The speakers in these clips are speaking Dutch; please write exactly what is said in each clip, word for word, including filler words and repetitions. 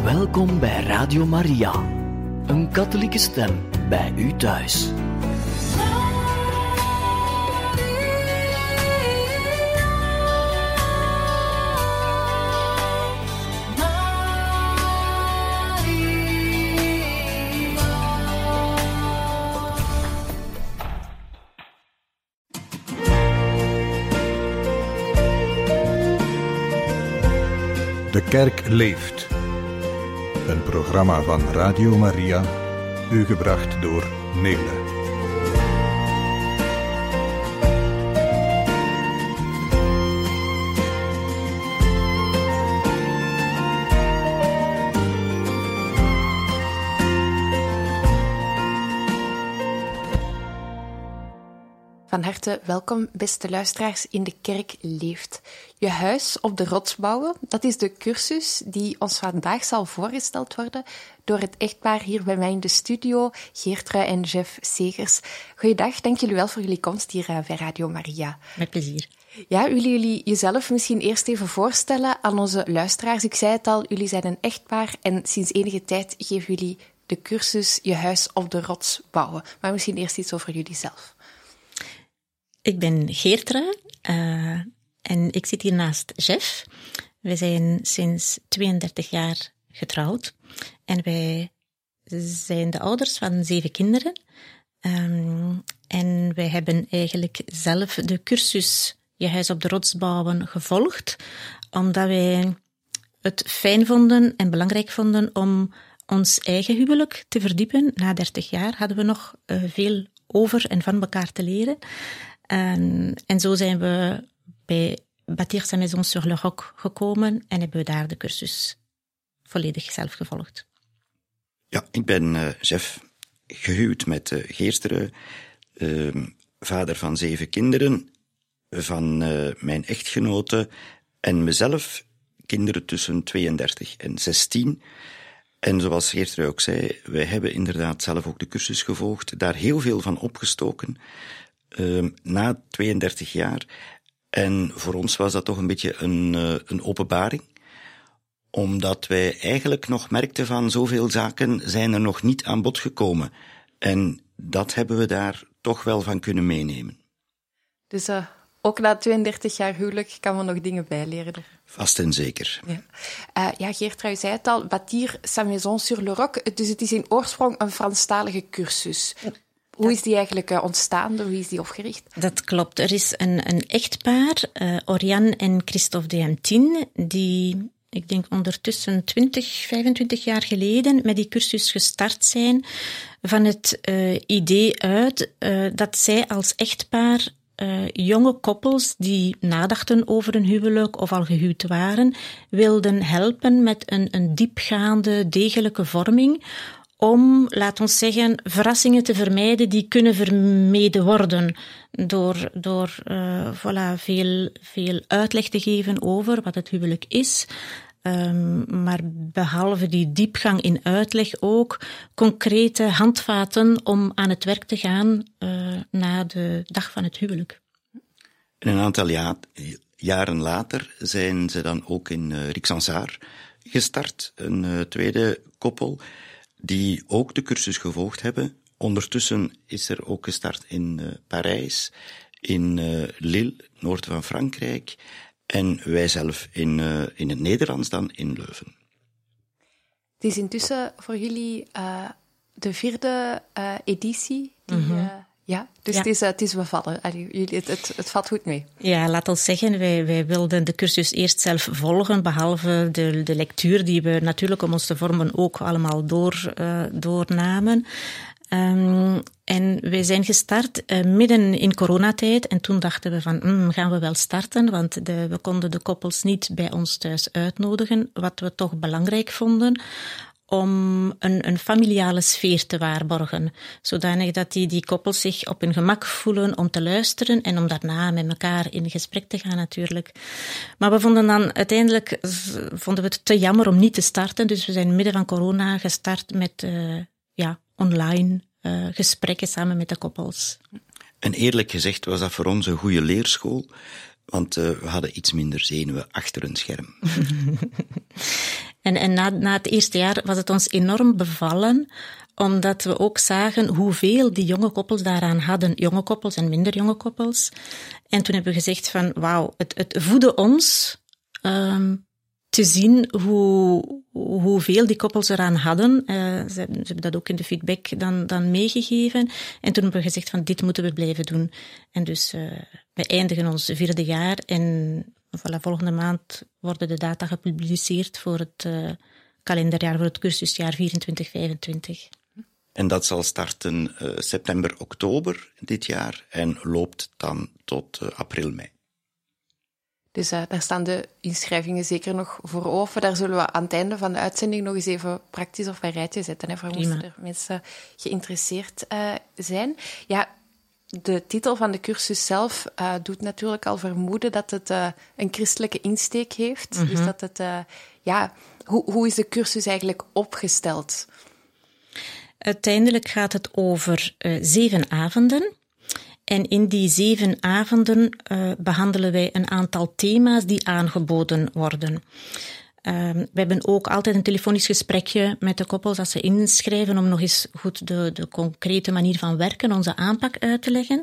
Welkom bij Radio Maria, een katholieke stem bij u thuis. De Kerk leeft. Een programma van Radio Maria, u gebracht door Nele. Van harte welkom, beste luisteraars, in De Kerk leeft. Je huis op de rots bouwen, dat is de cursus die ons vandaag zal voorgesteld worden door het echtpaar hier bij mij in de studio, Geertrui en Jeff Segers. Goeiedag, dank jullie wel voor jullie komst hier bij Radio Maria. Met plezier. Ja, willen jullie jezelf misschien eerst even voorstellen aan onze luisteraars? Ik zei het al, jullie zijn een echtpaar en sinds enige tijd geven jullie de cursus Je huis op de rots bouwen. Maar misschien eerst iets over jullie zelf. Ik ben Geertrui uh, en ik zit hier naast Jeff. We zijn sinds tweeëndertig jaar getrouwd en wij zijn de ouders van zeven kinderen. Um, en wij hebben eigenlijk zelf de cursus Je huis op de rots bouwen gevolgd, omdat wij het fijn vonden en belangrijk vonden om ons eigen huwelijk te verdiepen. Na dertig jaar hadden we nog uh, veel over en van elkaar te leren. En, en zo zijn we bij Bâtir sa maison sur le roc gekomen en hebben we daar de cursus volledig zelf gevolgd. Ja, ik ben uh, Jeff, gehuwd met uh, Geertrui, uh, vader van zeven kinderen, van uh, mijn echtgenote en mezelf, kinderen tussen tweeëndertig en zestien. En zoals Geertrui ook zei, wij hebben inderdaad zelf ook de cursus gevolgd, daar heel veel van opgestoken. Uh, na tweeëndertig jaar. En voor ons was dat toch een beetje een, uh, een openbaring. Omdat wij eigenlijk nog merkten van zoveel zaken zijn er nog niet aan bod gekomen. En dat hebben we daar toch wel van kunnen meenemen. Dus uh, ook na tweeëndertig jaar huwelijk kan we nog dingen bijleren. Er. Vast en zeker. Ja, uh, ja Geertrui zei het al, Bâtir sa maison sur le roc. Dus het is in oorsprong een Franstalige cursus. Ja. Hoe is die eigenlijk ontstaan? Hoe is die opgericht? Dat klopt. Er is een, een echtpaar, uh, Oriane en Christophe de Hemtine, die, ik denk ondertussen twintig, vijfentwintig jaar geleden met die cursus gestart zijn, van het uh, idee uit uh, dat zij als echtpaar uh, jonge koppels die nadachten over een huwelijk of al gehuwd waren, wilden helpen met een, een diepgaande, degelijke vorming, om, laat ons zeggen, verrassingen te vermijden die kunnen vermeden worden door, door uh, voilà, veel, veel uitleg te geven over wat het huwelijk is. Um, maar behalve die diepgang in uitleg ook concrete handvaten om aan het werk te gaan uh, na de dag van het huwelijk. En een aantal ja- jaren later zijn ze dan ook in uh, Rixensart gestart, een uh, tweede koppel, die ook de cursus gevolgd hebben. Ondertussen is er ook gestart in uh, Parijs, in uh, Lille, noorden van Frankrijk, en wij zelf in, uh, in het Nederlands dan in Leuven. Het is intussen voor jullie uh, de vierde uh, editie. Die, mm-hmm. uh, ja, dus ja. Het, is, uh, het is bevallen. Allee, jullie, het, het, het valt goed mee. Ja, laat ons zeggen, wij, wij wilden de cursus eerst zelf volgen, behalve de, de lectuur die we natuurlijk om ons te vormen ook allemaal door, uh, doornamen. Um, en wij zijn gestart uh, midden in coronatijd en toen dachten we van, mm, gaan we wel starten, want de, we konden de koppels niet bij ons thuis uitnodigen, wat we toch belangrijk vonden, om een, een familiale sfeer te waarborgen, zodanig dat die, die koppels zich op hun gemak voelen om te luisteren en om daarna met elkaar in gesprek te gaan natuurlijk. Maar we vonden dan uiteindelijk, vonden we het te jammer om niet te starten, dus we zijn midden van corona gestart met uh, ja, online uh, gesprekken samen met de koppels. En eerlijk gezegd was dat voor ons een goede leerschool, want uh, we hadden iets minder zenuwen achter een scherm. En, en na, na het eerste jaar was het ons enorm bevallen, omdat we ook zagen hoeveel die jonge koppels daaraan hadden. Jonge koppels en minder jonge koppels. En toen hebben we gezegd van, wauw, het, het voedde ons um, te zien hoe, hoeveel die koppels eraan hadden. Uh, ze, ze hebben dat ook in de feedback dan, dan meegegeven. En toen hebben we gezegd van, dit moeten we blijven doen. En dus uh, we eindigen ons vierde jaar en voilà, volgende maand worden de data gepubliceerd voor het uh, kalenderjaar, voor het cursusjaar vierentwintig vijfentwintig. En dat zal starten uh, september, oktober dit jaar en loopt dan tot uh, april, mei. Dus uh, daar staan de inschrijvingen zeker nog voor open. Daar zullen we aan het einde van de uitzending nog eens even praktisch op een rijtje zetten. Hè, voor moesten er mensen geïnteresseerd uh, zijn. Ja, de titel van de cursus zelf uh, doet natuurlijk al vermoeden dat het uh, een christelijke insteek heeft. Mm-hmm. Dus dat het, uh, ja, hoe, hoe is de cursus eigenlijk opgesteld? Uiteindelijk gaat het over uh, zeven avonden. En in die zeven avonden uh, behandelen wij een aantal thema's die aangeboden worden. Uh, we hebben ook altijd een telefonisch gesprekje met de koppels als ze inschrijven om nog eens goed de, de concrete manier van werken, onze aanpak uit te leggen.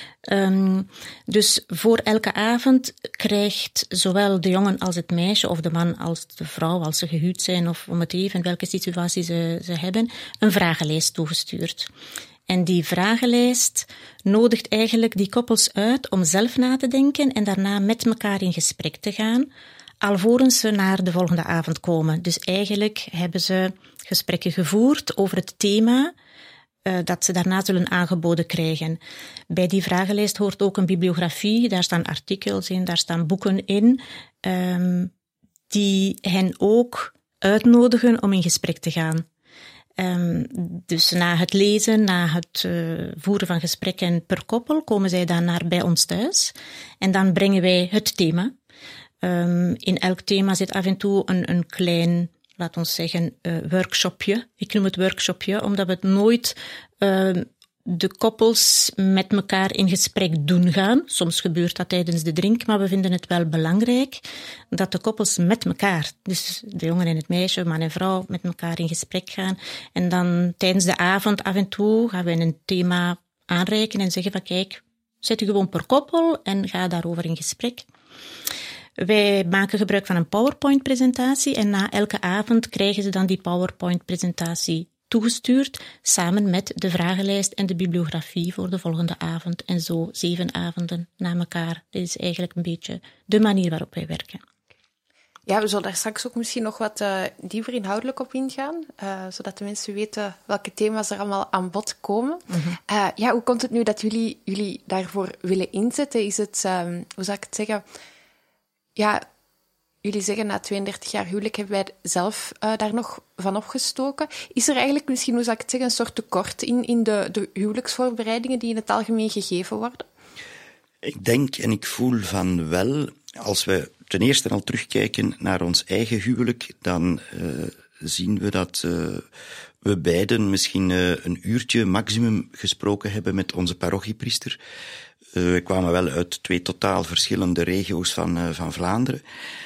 Um, dus voor elke avond krijgt zowel de jongen als het meisje, of de man als de vrouw, als ze gehuwd zijn of om het even, welke situatie ze, ze hebben, een vragenlijst toegestuurd. En die vragenlijst nodigt eigenlijk die koppels uit om zelf na te denken en daarna met elkaar in gesprek te gaan, alvorens ze naar de volgende avond komen. Dus eigenlijk hebben ze gesprekken gevoerd over het thema uh, dat ze daarna zullen aangeboden krijgen. Bij die vragenlijst hoort ook een bibliografie, daar staan artikels in, daar staan boeken in, um, die hen ook uitnodigen om in gesprek te gaan. Um, dus na het lezen, na het uh, voeren van gesprekken per koppel, komen zij dan naar bij ons thuis. En dan brengen wij het thema. Um, in elk thema zit af en toe een, een klein, laat ons zeggen, uh, workshopje. Ik noem het workshopje, omdat we het nooit uh, de koppels met elkaar in gesprek doen gaan. Soms gebeurt dat tijdens de drink, maar we vinden het wel belangrijk dat de koppels met elkaar, dus de jongen en het meisje, man en vrouw, met elkaar in gesprek gaan. En dan tijdens de avond af en toe gaan we een thema aanreiken en zeggen van kijk, zet u gewoon per koppel en ga daarover in gesprek. Wij maken gebruik van een PowerPoint-presentatie en na elke avond krijgen ze dan die PowerPoint-presentatie toegestuurd, samen met de vragenlijst en de bibliografie voor de volgende avond. En zo zeven avonden na elkaar. Dit is eigenlijk een beetje de manier waarop wij werken. Ja, we zullen daar straks ook misschien nog wat uh, dieper inhoudelijk op ingaan, uh, zodat de mensen weten welke thema's er allemaal aan bod komen. Mm-hmm. Uh, ja, hoe komt het nu dat jullie jullie daarvoor willen inzetten? Is het, um, hoe zou ik het zeggen... Ja, jullie zeggen na tweeëndertig jaar huwelijk hebben wij zelf uh, daar nog van opgestoken. Is er eigenlijk misschien, hoe zou ik het zeggen, een soort tekort in, in de, de huwelijksvoorbereidingen die in het algemeen gegeven worden? Ik denk en ik voel van wel, als we ten eerste al terugkijken naar ons eigen huwelijk, dan uh, zien we dat uh, we beiden misschien uh, een uurtje maximum gesproken hebben met onze parochiepriester. Uh, we kwamen wel uit twee totaal verschillende regio's van, uh, van Vlaanderen.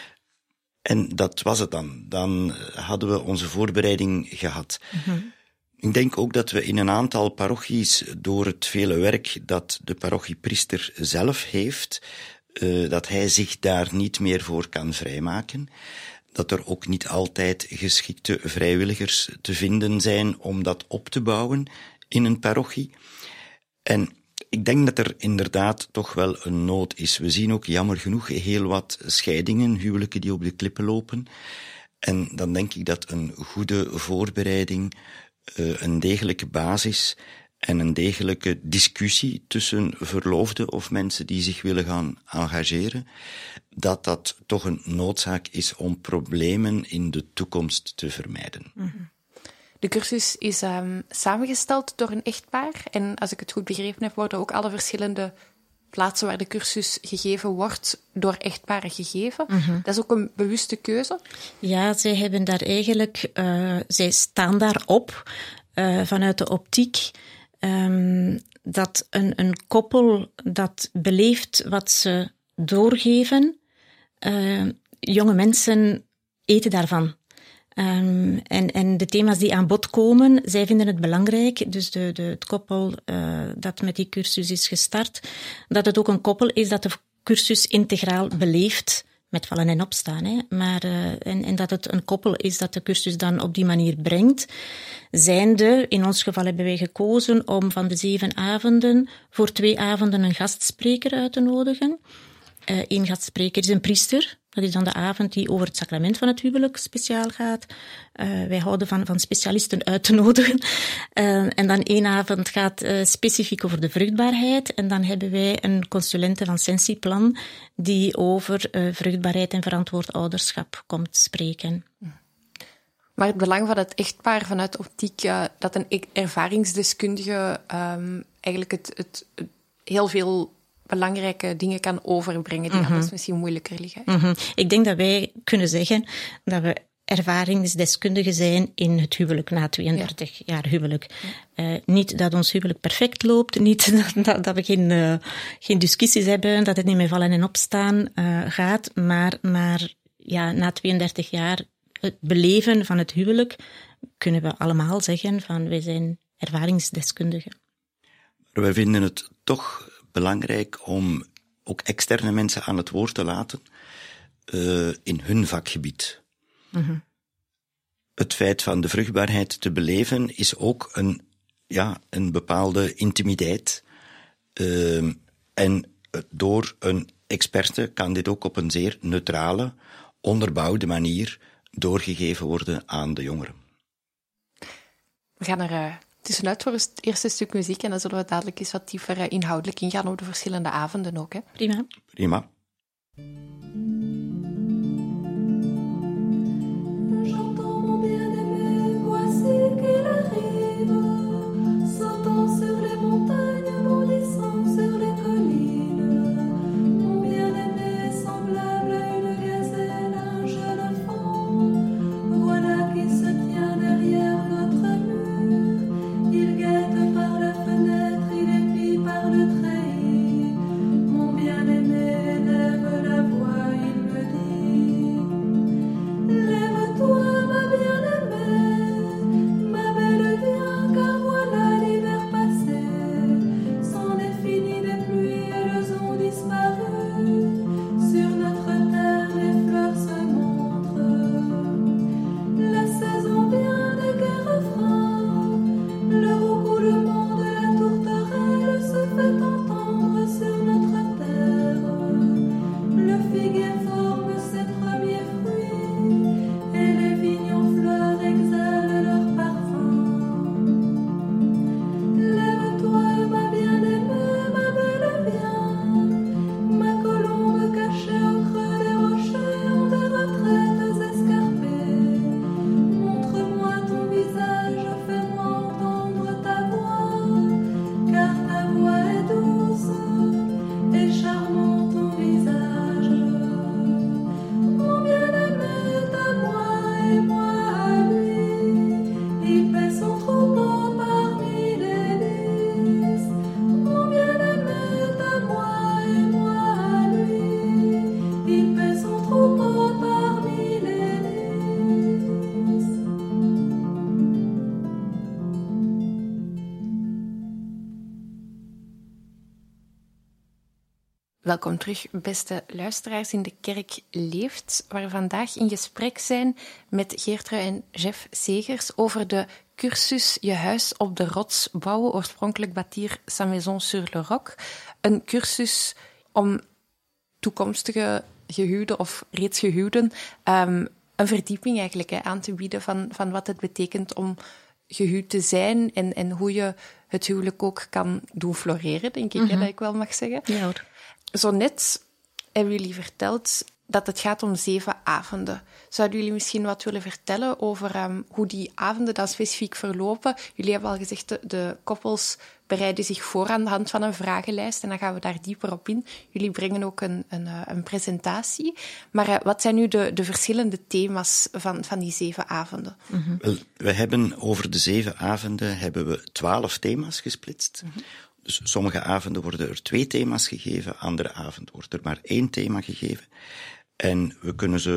En dat was het dan. Dan hadden we onze voorbereiding gehad. Mm-hmm. Ik denk ook dat we in een aantal parochies, door het vele werk dat de parochiepriester zelf heeft, uh, dat hij zich daar niet meer voor kan vrijmaken. Dat er ook niet altijd geschikte vrijwilligers te vinden zijn om dat op te bouwen in een parochie. En ik denk dat er inderdaad toch wel een nood is. We zien ook jammer genoeg heel wat scheidingen, huwelijken die op de klippen lopen. En dan denk ik dat een goede voorbereiding, een degelijke basis en een degelijke discussie tussen verloofden of mensen die zich willen gaan engageren, dat dat toch een noodzaak is om problemen in de toekomst te vermijden. Mm-hmm. De cursus is um, samengesteld door een echtpaar. En als ik het goed begrepen heb, worden ook alle verschillende plaatsen waar de cursus gegeven wordt door echtparen gegeven. Mm-hmm. Dat is ook een bewuste keuze? Ja, zij hebben daar eigenlijk... Uh, zij staan daarop uh, vanuit de optiek um, dat een, een koppel dat beleeft wat ze doorgeven, uh, jonge mensen eten daarvan. Um, en, en de thema's die aan bod komen, zij vinden het belangrijk, dus de, de, het koppel uh, dat met die cursus is gestart, dat het ook een koppel is dat de cursus integraal beleeft, met vallen en opstaan. Hè. Maar, uh, en, en dat het een koppel is dat de cursus dan op die manier brengt. Zijnde, in ons geval hebben wij gekozen om van de zeven avonden voor twee avonden een gastspreker uit te nodigen. Eén uh, gastspreker is een priester. Dat is dan de avond die over het sacrament van het huwelijk speciaal gaat. Uh, wij houden van, van specialisten uit te nodigen. Uh, en dan één avond gaat uh, specifiek over de vruchtbaarheid. En dan hebben wij een consulente van Sensiplan die over uh, vruchtbaarheid en verantwoord ouderschap komt spreken. Maar het belang van het echtpaar vanuit optiek, uh, dat een ervaringsdeskundige um, eigenlijk het, het, het heel veel belangrijke dingen kan overbrengen die mm-hmm. anders misschien moeilijker liggen. Mm-hmm. Ik denk dat wij kunnen zeggen dat we ervaringsdeskundigen zijn in het huwelijk na tweeëndertig ja. jaar huwelijk. Ja. Uh, niet dat ons huwelijk perfect loopt, niet dat, dat we geen, uh, geen discussies hebben, dat het niet meer vallen en opstaan uh, gaat, maar, maar ja, na tweeëndertig jaar het beleven van het huwelijk kunnen we allemaal zeggen van wij zijn ervaringsdeskundigen. Maar wij vinden het toch belangrijk om ook externe mensen aan het woord te laten uh, in hun vakgebied. Mm-hmm. Het feit van de vruchtbaarheid te beleven is ook een, ja, een bepaalde intimiteit. Uh, en door een experte kan dit ook op een zeer neutrale, onderbouwde manier doorgegeven worden aan de jongeren. We gaan er uh, tussenuit voor het eerste stuk muziek en dan zullen we dadelijk eens wat dieper uh, inhoudelijk ingaan op de verschillende avonden ook. Hè? Prima. Prima. Welkom terug, beste luisteraars in De Kerk Leeft, waar we vandaag in gesprek zijn met Geertruy en Jeff Segers over de cursus Je huis op de rots bouwen, oorspronkelijk Bâtir sa maison sur le roc. Een cursus om toekomstige gehuwden of reeds gehuwden um, een verdieping eigenlijk hè, aan te bieden van, van wat het betekent om gehuwd te zijn en, en hoe je het huwelijk ook kan doen floreren, denk ik, mm-hmm. hè, dat ik wel mag zeggen. Ja hoor. Zo net hebben jullie verteld dat het gaat om zeven avonden. Zouden jullie misschien wat willen vertellen over um, hoe die avonden dan specifiek verlopen? Jullie hebben al gezegd, de, de koppels bereiden zich voor aan de hand van een vragenlijst en dan gaan we daar dieper op in. Jullie brengen ook een, een, een presentatie. Maar uh, wat zijn nu de, de verschillende thema's van, van die zeven avonden? Mm-hmm. Wel, we hebben over de zeven avonden hebben we twaalf thema's gesplitst. Mm-hmm. Dus sommige avonden worden er twee thema's gegeven, andere avond wordt er maar één thema gegeven. En we kunnen ze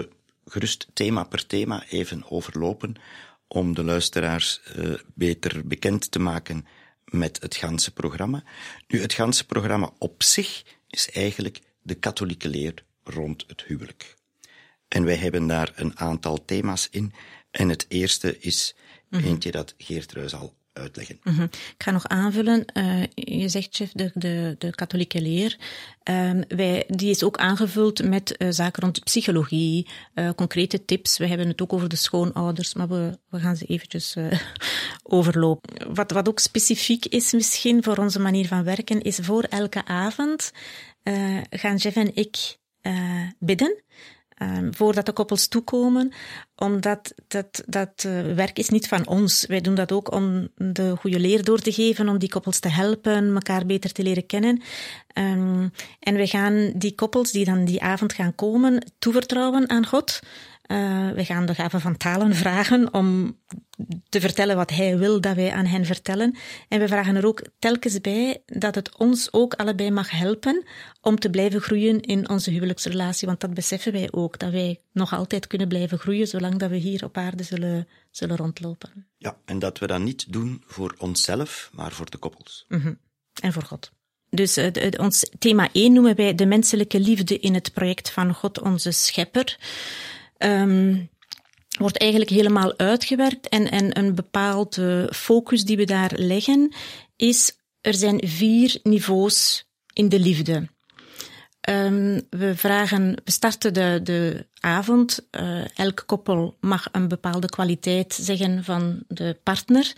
gerust thema per thema even overlopen, om de luisteraars uh, beter bekend te maken met het ganse programma. Nu, het ganse programma op zich is eigenlijk de katholieke leer rond het huwelijk. En wij hebben daar een aantal thema's in. En het eerste is mm-hmm. eentje dat Geertrui zal uitleggen. Mm-hmm. Ik ga nog aanvullen. Uh, je zegt, chef, de, de, de katholieke leer. Um, wij, die is ook aangevuld met uh, zaken rond psychologie, uh, concrete tips. We hebben het ook over de schoonouders, maar we, we gaan ze eventjes uh, overlopen. Wat, wat ook specifiek is misschien voor onze manier van werken, is voor elke avond uh, gaan Jeff en ik uh, bidden. Um, voordat de koppels toekomen, omdat dat, dat uh, werk is niet van ons. Wij doen dat ook om de goede leer door te geven, om die koppels te helpen, elkaar beter te leren kennen. Um, en wij gaan die koppels die dan die avond gaan komen, toevertrouwen aan God. Uh, we gaan de gave van talen vragen om te vertellen wat hij wil dat wij aan hen vertellen. En we vragen er ook telkens bij dat het ons ook allebei mag helpen om te blijven groeien in onze huwelijksrelatie. Want dat beseffen wij ook, dat wij nog altijd kunnen blijven groeien zolang dat we hier op aarde zullen, zullen rondlopen. Ja, en dat we dat niet doen voor onszelf, maar voor de koppels. Mm-hmm. En voor God. Dus uh, de, ons thema één noemen wij de menselijke liefde in het project van God, onze schepper. Um, wordt eigenlijk helemaal uitgewerkt en, en een bepaalde focus die we daar leggen is, er zijn vier niveaus in de liefde. Um, we vragen, we starten de, de avond, uh, elk koppel mag een bepaalde kwaliteit zeggen van de partner.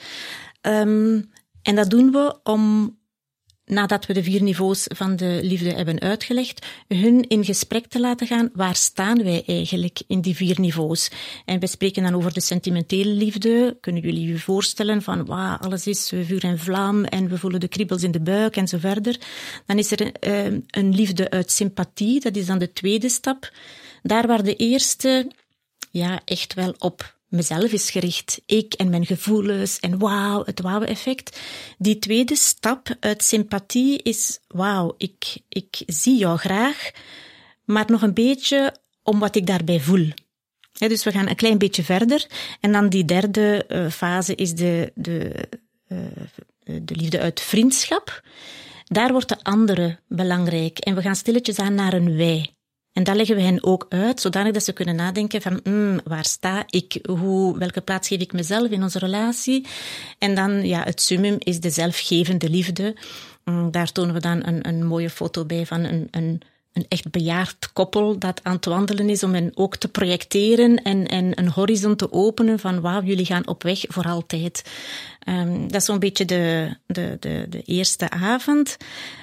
Um, en dat doen we om, nadat we de vier niveaus van de liefde hebben uitgelegd, hun in gesprek te laten gaan, waar staan wij eigenlijk in die vier niveaus? En wij spreken dan over de sentimentele liefde. Kunnen jullie je voorstellen van, wauw, alles is vuur en vlam en we voelen de kriebels in de buik en zo verder. Dan is er uh, een liefde uit sympathie, dat is dan de tweede stap. Daar waar de eerste, ja, echt wel op mezelf is gericht. Ik en mijn gevoelens en wauw, het wauw-effect. Die tweede stap uit sympathie is, wauw, ik, ik zie jou graag, maar nog een beetje om wat ik daarbij voel. He, dus we gaan een klein beetje verder. En dan die derde uh, fase is de, de, uh, de liefde uit vriendschap. Daar wordt de andere belangrijk. En we gaan stilletjes aan naar een wij. En dat leggen we hen ook uit, zodanig dat ze kunnen nadenken van, mm, waar sta ik? Hoe, welke plaats geef ik mezelf in onze relatie? En dan, ja, het summum is de zelfgevende liefde. Mm, daar tonen we dan een, een mooie foto bij van een, een, een echt bejaard koppel dat aan het wandelen is om hen ook te projecteren en, en een horizon te openen van, wauw, jullie gaan op weg voor altijd. Um, dat is zo'n beetje de, de, de, de eerste avond.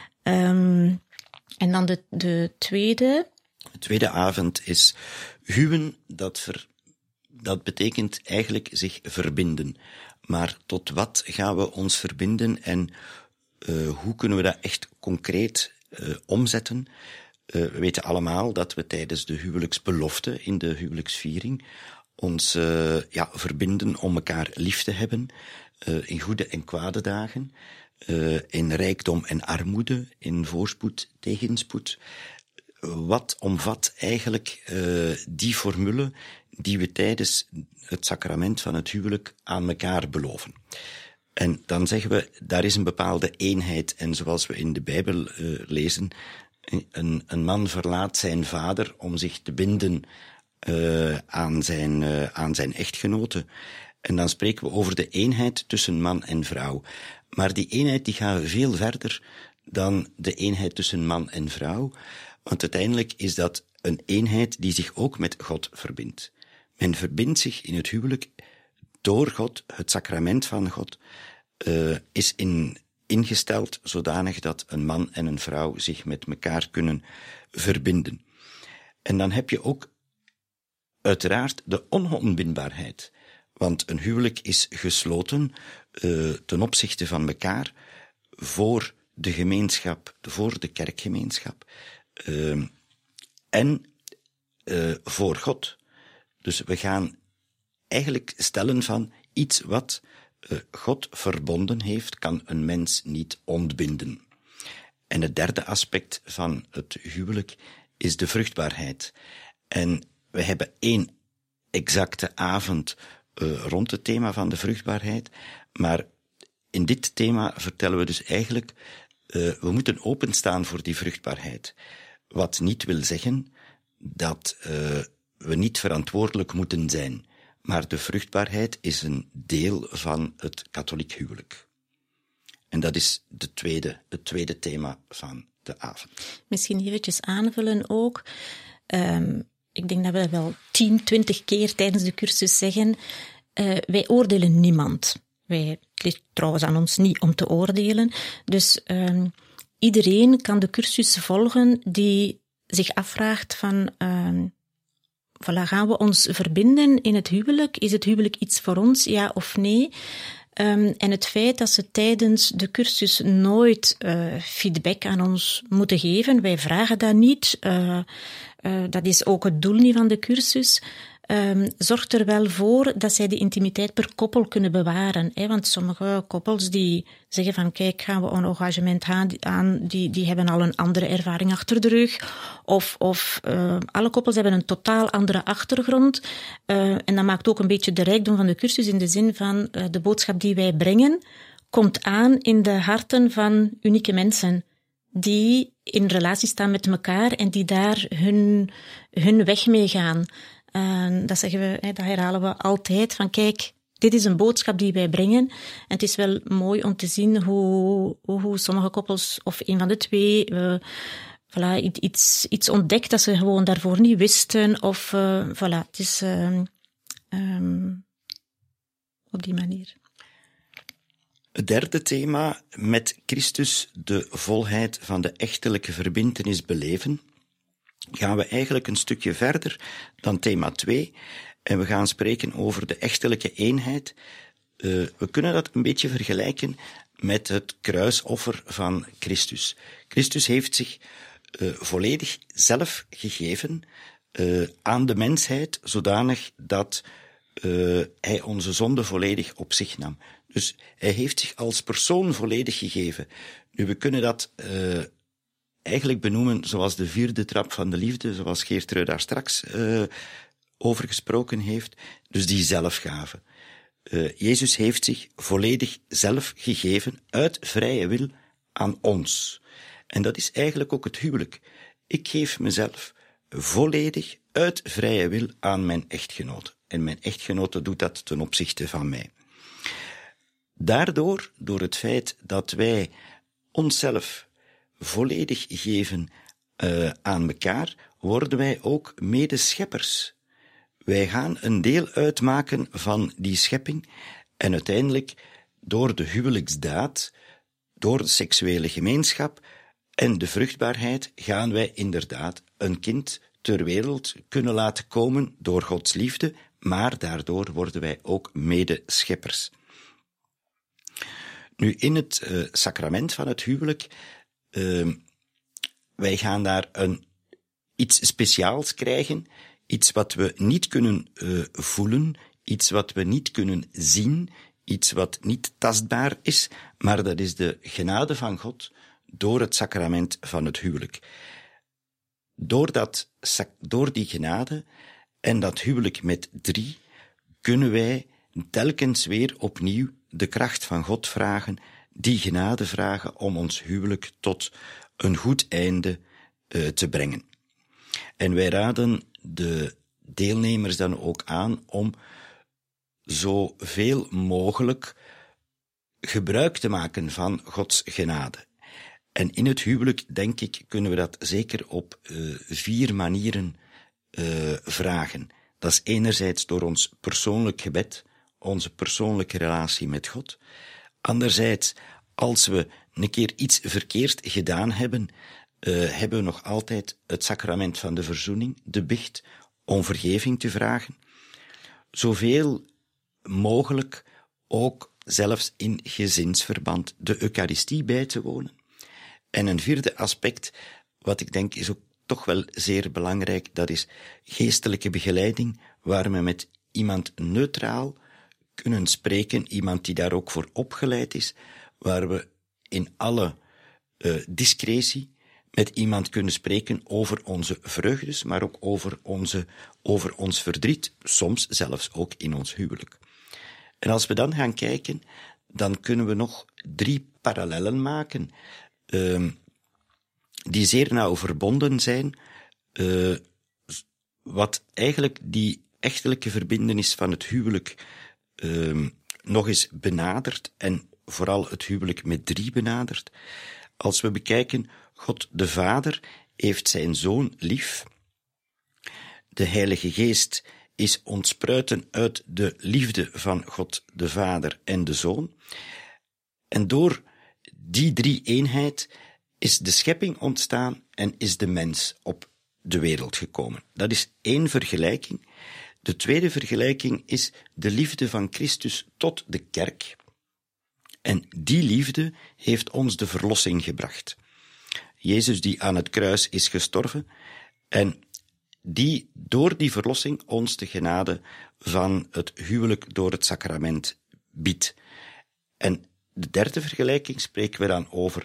Um, en dan de, de tweede... De tweede avond is huwen, dat, ver, dat betekent eigenlijk zich verbinden. Maar tot wat gaan we ons verbinden en uh, hoe kunnen we dat echt concreet uh, omzetten? Uh, we weten allemaal dat we tijdens de huwelijksbelofte, in de huwelijksviering, ons uh, ja, verbinden om elkaar lief te hebben, uh, in goede en kwade dagen, uh, in rijkdom en armoede, in voorspoed, tegenspoed. Wat omvat eigenlijk uh, die formule die we tijdens het sacrament van het huwelijk aan elkaar beloven. En dan zeggen we, daar is een bepaalde eenheid. En zoals we in de Bijbel uh, lezen, een, een man verlaat zijn vader om zich te binden uh, aan, zijn, uh, aan zijn echtgenote. En dan spreken we over de eenheid tussen man en vrouw. Maar die eenheid die gaat veel verder dan de eenheid tussen man en vrouw. Want uiteindelijk is dat een eenheid die zich ook met God verbindt. Men verbindt zich in het huwelijk door God, het sacrament van God, uh, is in, ingesteld zodanig dat een man en een vrouw zich met elkaar kunnen verbinden. En dan heb je ook uiteraard de onontbindbaarheid. Want een huwelijk is gesloten uh, ten opzichte van elkaar voor de gemeenschap, voor de kerkgemeenschap. Uh, en uh, voor God. Dus we gaan eigenlijk stellen van iets wat uh, God verbonden heeft, kan een mens niet ontbinden. En het derde aspect van het huwelijk is de vruchtbaarheid. En we hebben één exacte avond uh, rond het thema van de vruchtbaarheid, maar in dit thema vertellen we dus eigenlijk, uh, we moeten openstaan voor die vruchtbaarheid. Wat niet wil zeggen dat uh, we niet verantwoordelijk moeten zijn. Maar de vruchtbaarheid is een deel van het katholiek huwelijk. En dat is de tweede, het tweede thema van de avond. Misschien eventjes aanvullen ook. Um, ik denk dat we wel tien, twintig keer tijdens de cursus zeggen, uh, wij oordelen niemand. Wij, het ligt trouwens aan ons niet om te oordelen. Dus um, iedereen kan de cursus volgen die zich afvraagt van, um, voilà, gaan we ons verbinden in het huwelijk? Is het huwelijk iets voor ons, ja of nee? Um, en het feit dat ze tijdens de cursus nooit uh, feedback aan ons moeten geven, wij vragen dat niet, uh, uh, dat is ook het doel niet van de cursus, um, zorgt er wel voor dat zij de intimiteit per koppel kunnen bewaren. Hè? Want sommige koppels die zeggen van kijk, gaan we een engagement aan, die, die hebben al een andere ervaring achter de rug. Of, of uh, alle koppels hebben een totaal andere achtergrond. Uh, en dat maakt ook een beetje de rijkdom van de cursus in de zin van uh, de boodschap die wij brengen komt aan in de harten van unieke mensen die in relatie staan met elkaar en die daar hun, hun weg mee gaan. Uh, dat zeggen we, hè, dat herhalen we altijd van kijk, dit is een boodschap die wij brengen. En het is wel mooi om te zien hoe, hoe sommige koppels, of een van de twee, uh, voilà, iets, iets ontdekt dat ze gewoon daarvoor niet wisten. Of uh, voilà, het is uh, um, op die manier. Het derde thema, met Christus de volheid van de echtelijke verbintenis beleven, gaan we eigenlijk een stukje verder dan thema twee. En we gaan spreken over de echtelijke eenheid. Uh, we kunnen dat een beetje vergelijken met het kruisoffer van Christus. Christus heeft zich uh, volledig zelf gegeven uh, aan de mensheid, zodanig dat uh, hij onze zonde volledig op zich nam. Dus hij heeft zich als persoon volledig gegeven. Nu, we kunnen dat uh, eigenlijk benoemen zoals de vierde trap van de liefde, zoals Geertruid daar straks uh, over gesproken heeft, dus die zelfgave. Uh, Jezus heeft zich volledig zelf gegeven, uit vrije wil, aan ons. En dat is eigenlijk ook het huwelijk. Ik geef mezelf volledig uit vrije wil aan mijn echtgenote. En mijn echtgenote doet dat ten opzichte van mij. Daardoor, door het feit dat wij onszelf volledig geven uh, aan elkaar, worden wij ook medescheppers. Wij gaan een deel uitmaken van die schepping en uiteindelijk door de huwelijksdaad, door de seksuele gemeenschap en de vruchtbaarheid gaan wij inderdaad een kind ter wereld kunnen laten komen door Gods liefde, maar daardoor worden wij ook medescheppers. Nu, in het uh, sacrament van het huwelijk, uh, wij gaan daar een, iets speciaals krijgen, iets wat we niet kunnen uh, voelen, iets wat we niet kunnen zien, iets wat niet tastbaar is, maar dat is de genade van God door het sacrament van het huwelijk. Door, dat, door die genade en dat huwelijk met drie kunnen wij telkens weer opnieuw de kracht van God vragen, die genade vragen om ons huwelijk tot een goed einde uh, te brengen. En wij raden de deelnemers dan ook aan om zoveel mogelijk gebruik te maken van Gods genade. En in het huwelijk, denk ik, kunnen we dat zeker op uh, vier manieren uh, vragen. Dat is enerzijds door ons persoonlijk gebed, onze persoonlijke relatie met God. Anderzijds, als we een keer iets verkeerd gedaan hebben, uh, hebben we nog altijd het sacrament van de verzoening, de biecht, om vergeving te vragen. Zoveel mogelijk ook zelfs in gezinsverband de Eucharistie bij te wonen. En een vierde aspect, wat ik denk is ook toch wel zeer belangrijk, dat is geestelijke begeleiding, waar we met iemand neutraal kunnen spreken, iemand die daar ook voor opgeleid is, waar we in alle uh, discretie met iemand kunnen spreken over onze vreugdes, maar ook over, onze, over ons verdriet, soms zelfs ook in ons huwelijk. En als we dan gaan kijken, dan kunnen we nog drie parallellen maken, uh, die zeer nauw verbonden zijn, uh, wat eigenlijk die echtelijke verbintenis van het huwelijk uh, nog eens benadert, en vooral het huwelijk met drie benadert. Als we bekijken, God de Vader heeft zijn Zoon lief. De Heilige Geest is ontspruiten uit de liefde van God de Vader en de Zoon. En door die drie-eenheid is de schepping ontstaan en is de mens op de wereld gekomen. Dat is één vergelijking. De tweede vergelijking is de liefde van Christus tot de kerk. En die liefde heeft ons de verlossing gebracht. Jezus die aan het kruis is gestorven en die door die verlossing ons de genade van het huwelijk door het sacrament biedt. En de derde vergelijking spreken we dan over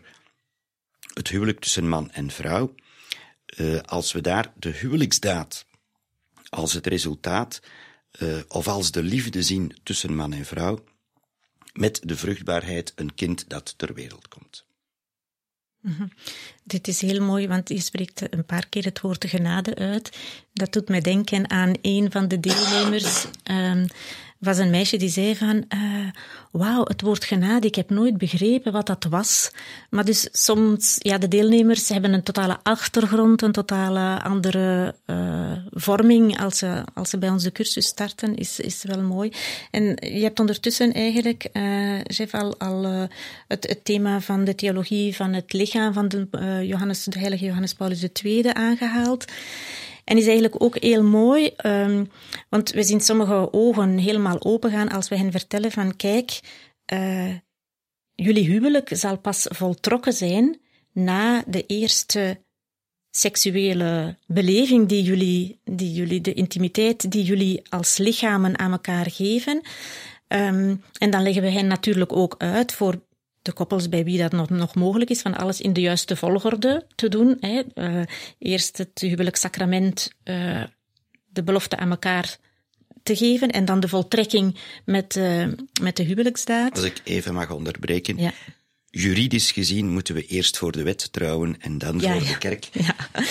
het huwelijk tussen man en vrouw. Uh, als we daar de huwelijksdaad als het resultaat uh, of als de liefde zien tussen man en vrouw, met de vruchtbaarheid een kind dat ter wereld komt. Mm-hmm. Dit is heel mooi, want je spreekt een paar keer het woord genade uit. Dat doet mij denken aan een van de deelnemers. Um, was een meisje die zei van, uh, wauw, het woord genade, ik heb nooit begrepen wat dat was. Maar dus soms, ja, de deelnemers hebben een totale achtergrond, een totale andere uh, vorming als ze, als ze bij onze cursus starten, is, is wel mooi. En je hebt ondertussen eigenlijk, uh, Jeff, al, al uh, het, het thema van de theologie van het lichaam van de, uh, Johannes, de heilige Johannes Paulus de Tweede aangehaald. En is eigenlijk ook heel mooi, um, want we zien sommige ogen helemaal opengaan als we hen vertellen van, kijk, uh, jullie huwelijk zal pas voltrokken zijn na de eerste seksuele beleving die jullie, die jullie, de intimiteit die jullie als lichamen aan elkaar geven. Um, en dan leggen we hen natuurlijk ook uit voor de koppels bij wie dat nog, nog mogelijk is, van alles in de juiste volgorde te doen. Hè. Uh, eerst het huwelijkssacrament, uh, de belofte aan elkaar te geven, en dan de voltrekking met, uh, met de huwelijksdaad. Als ik even mag onderbreken. Ja. Juridisch gezien moeten we eerst voor de wet trouwen en dan ja, voor ja. de kerk. Ja,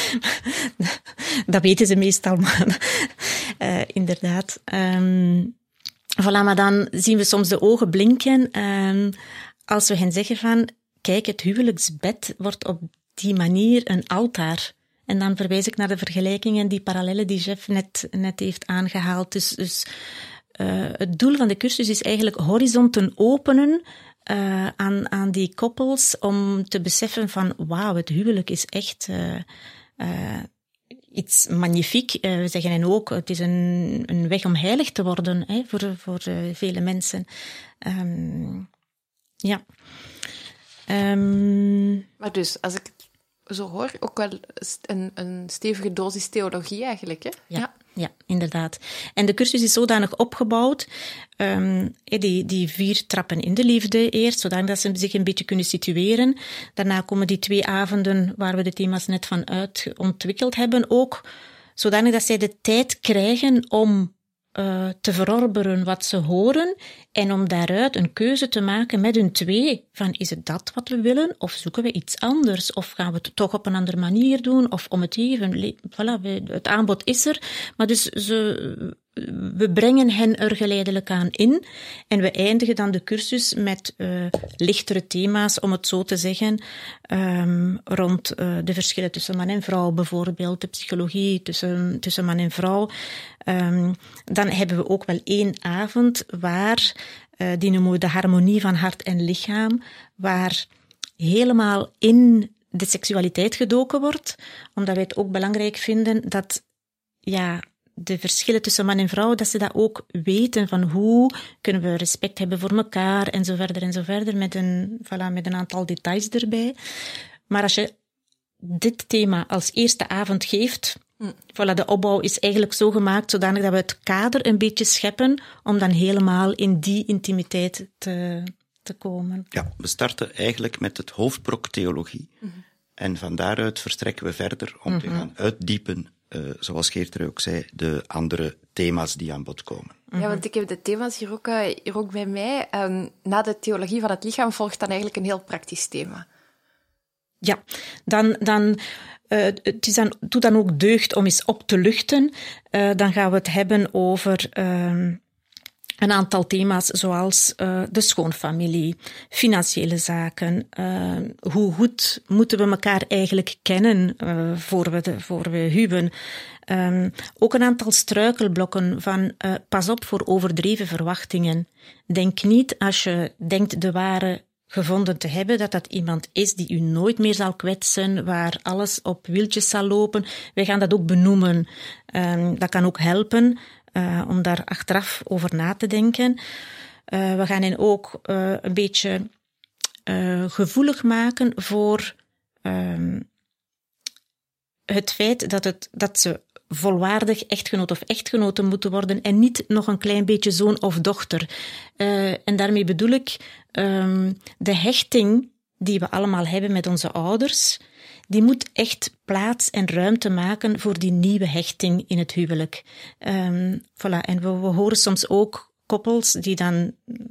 dat weten ze meestal, maar uh, inderdaad. Um, voilà, maar dan zien we soms de ogen blinken um, als we hen zeggen van, kijk, het huwelijksbed wordt op die manier een altaar. En dan verwijs ik naar de vergelijkingen, die parallellen die Jeff net, net heeft aangehaald. Dus, dus uh, het doel van de cursus is eigenlijk horizonten openen uh, aan, aan die koppels, om te beseffen van, wauw, het huwelijk is echt uh, uh, iets magnifiek. Uh, we zeggen hen ook, het is een, een weg om heilig te worden, hè, voor, voor uh, vele mensen. Um, Ja. Um... Maar dus, als ik het zo hoor, ook wel een, een stevige dosis theologie eigenlijk, hè? Ja, ja. ja, inderdaad. En de cursus is zodanig opgebouwd, um, die, die vier trappen in de liefde eerst, zodanig dat ze zich een beetje kunnen situeren. Daarna komen die twee avonden waar we de thema's net van uit ontwikkeld hebben, ook zodanig dat zij de tijd krijgen om Uh, te verorberen wat ze horen en om daaruit een keuze te maken met hun twee. Van, is het dat wat we willen? Of zoeken we iets anders? Of gaan we het toch op een andere manier doen? Of om het even... Voilà, we, het aanbod is er. Maar dus ze, we brengen hen er geleidelijk aan in. En we eindigen dan de cursus met uh, lichtere thema's, om het zo te zeggen, um, rond uh, de verschillen tussen man en vrouw, bijvoorbeeld de psychologie tussen, tussen man en vrouw. Um, dan hebben we ook wel één avond waar, uh, die noemen we de harmonie van hart en lichaam, waar helemaal in de seksualiteit gedoken wordt, omdat wij het ook belangrijk vinden dat, ja, de verschillen tussen man en vrouw, dat ze dat ook weten, van hoe kunnen we respect hebben voor elkaar, en zo verder en zo verder, met een, voilà, met een aantal details erbij. Maar als je dit thema als eerste avond geeft, hm. voilà, de opbouw is eigenlijk zo gemaakt, zodanig dat we het kader een beetje scheppen, om dan helemaal in die intimiteit te, te komen. Ja, we starten eigenlijk met het hoofdbrok theologie. Hm. En van daaruit verstrekken we verder om mm-hmm. te gaan uitdiepen, uh, zoals Geert er ook zei, de andere thema's die aan bod komen. Ja, want ik heb de thema's hier ook, uh, hier ook bij mij. Um, na de theologie van het lichaam volgt dan eigenlijk een heel praktisch thema. Ja, dan... dan Uh, het is dan, doet dan ook deugd om eens op te luchten. Uh, dan gaan we het hebben over uh, een aantal thema's zoals uh, de schoonfamilie, financiële zaken. Uh, hoe goed moeten we elkaar eigenlijk kennen uh, voor, we de, voor we huwen. Um, ook een aantal struikelblokken van uh, pas op voor overdreven verwachtingen. Denk niet als je denkt de ware gevonden te hebben, dat dat iemand is die u nooit meer zal kwetsen, waar alles op wieltjes zal lopen. Wij gaan dat ook benoemen. Um, dat kan ook helpen uh, om daar achteraf over na te denken. Uh, we gaan hen ook uh, een beetje uh, gevoelig maken voor um, het feit dat, het, dat ze volwaardig echtgenoot of echtgenote moeten worden en niet nog een klein beetje zoon of dochter. Uh, en daarmee bedoel ik um, de hechting die we allemaal hebben met onze ouders, die moet echt plaats en ruimte maken voor die nieuwe hechting in het huwelijk. Um, voilà. En we, we horen soms ook koppels die dan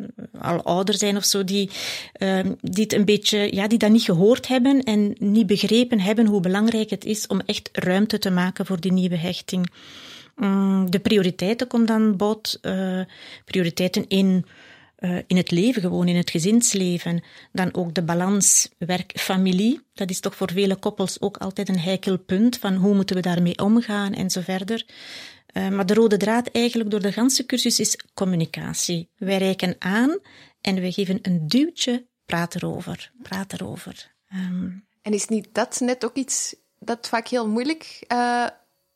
al ouder zijn of zo, die, uh, die het een beetje, ja, die dat niet gehoord hebben en niet begrepen hebben hoe belangrijk het is om echt ruimte te maken voor die nieuwe hechting. Um, de prioriteiten komen dan bod, uh, prioriteiten in, uh, in het leven, gewoon in het gezinsleven. Dan ook de balans werk-familie. Dat is toch voor vele koppels ook altijd een heikel punt van hoe moeten we daarmee omgaan en zo verder. Uh, maar de rode draad eigenlijk door de ganse cursus is communicatie. Wij reiken aan en we geven een duwtje, praat erover, praat erover. Um, en is niet dat net ook iets dat vaak heel moeilijk uh,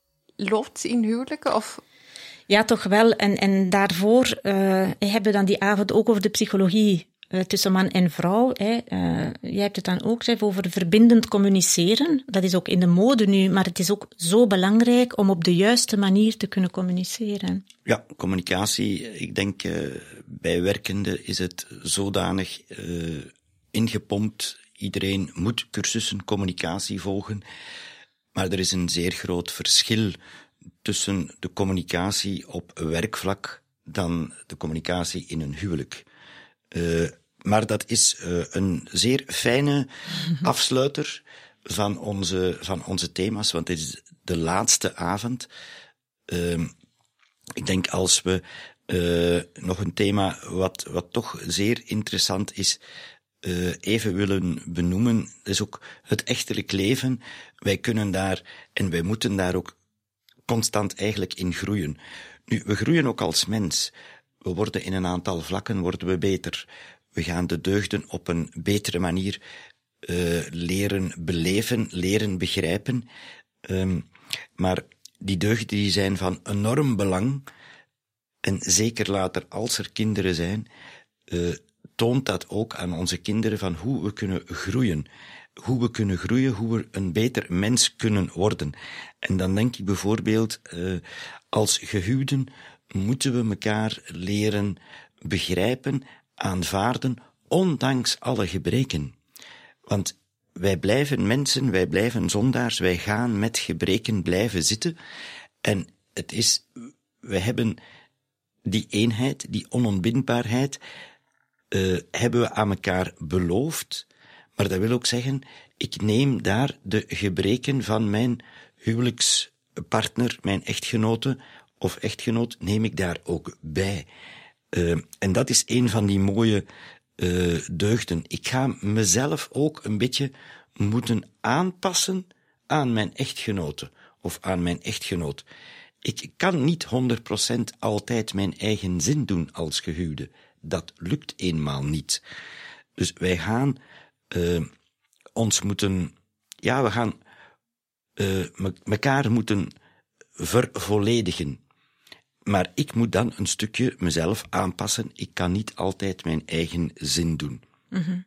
loopt in huwelijken? Of... Ja, toch wel. En, en daarvoor uh, hebben we dan die avond ook over de psychologie uh, tussen man en vrouw. Hè. Uh, jij hebt het dan ook gezegd over verbindend communiceren. Dat is ook in de mode nu, maar het is ook zo belangrijk om op de juiste manier te kunnen communiceren. Ja, communicatie. Ik denk, uh, bij werkenden is het zodanig uh, ingepompt. Iedereen moet cursussen communicatie volgen. Maar er is een zeer groot verschil tussen de communicatie op werkvlak dan de communicatie in een huwelijk. Uh, maar dat is uh, een zeer fijne afsluiter van onze, van onze thema's, want dit is de laatste avond. Uh, ik denk als we uh, nog een thema wat, wat toch zeer interessant is, uh, even willen benoemen, dat is ook het echtelijk leven. Wij kunnen daar, en wij moeten daar ook constant eigenlijk in groeien. Nu, we groeien ook als mens. We worden in een aantal vlakken worden we beter. We gaan de deugden op een betere manier uh, leren beleven, leren begrijpen. Um, maar die deugden die zijn van enorm belang. En zeker later, als er kinderen zijn, uh, toont dat ook aan onze kinderen van hoe we kunnen groeien. Hoe we kunnen groeien, hoe we een beter mens kunnen worden. En dan denk ik bijvoorbeeld, uh, als gehuwden moeten we elkaar leren begrijpen, aanvaarden, ondanks alle gebreken. Want wij blijven mensen, wij blijven zondaars, wij gaan met gebreken blijven zitten. En het is, wij hebben die eenheid, die onontbindbaarheid, uh, hebben we aan elkaar beloofd. Maar dat wil ook zeggen, ik neem daar de gebreken van mijn huwelijkspartner, mijn echtgenote of echtgenoot, neem ik daar ook bij. Uh, en dat is een van die mooie uh, deugden. Ik ga mezelf ook een beetje moeten aanpassen aan mijn echtgenote of aan mijn echtgenoot. Ik kan niet honderd procent altijd mijn eigen zin doen als gehuwde. Dat lukt eenmaal niet. Dus wij gaan uh, ons moeten, ja, we gaan uh, mekaar moeten vervolledigen. Maar ik moet dan een stukje mezelf aanpassen. Ik kan niet altijd mijn eigen zin doen. Mm-hmm.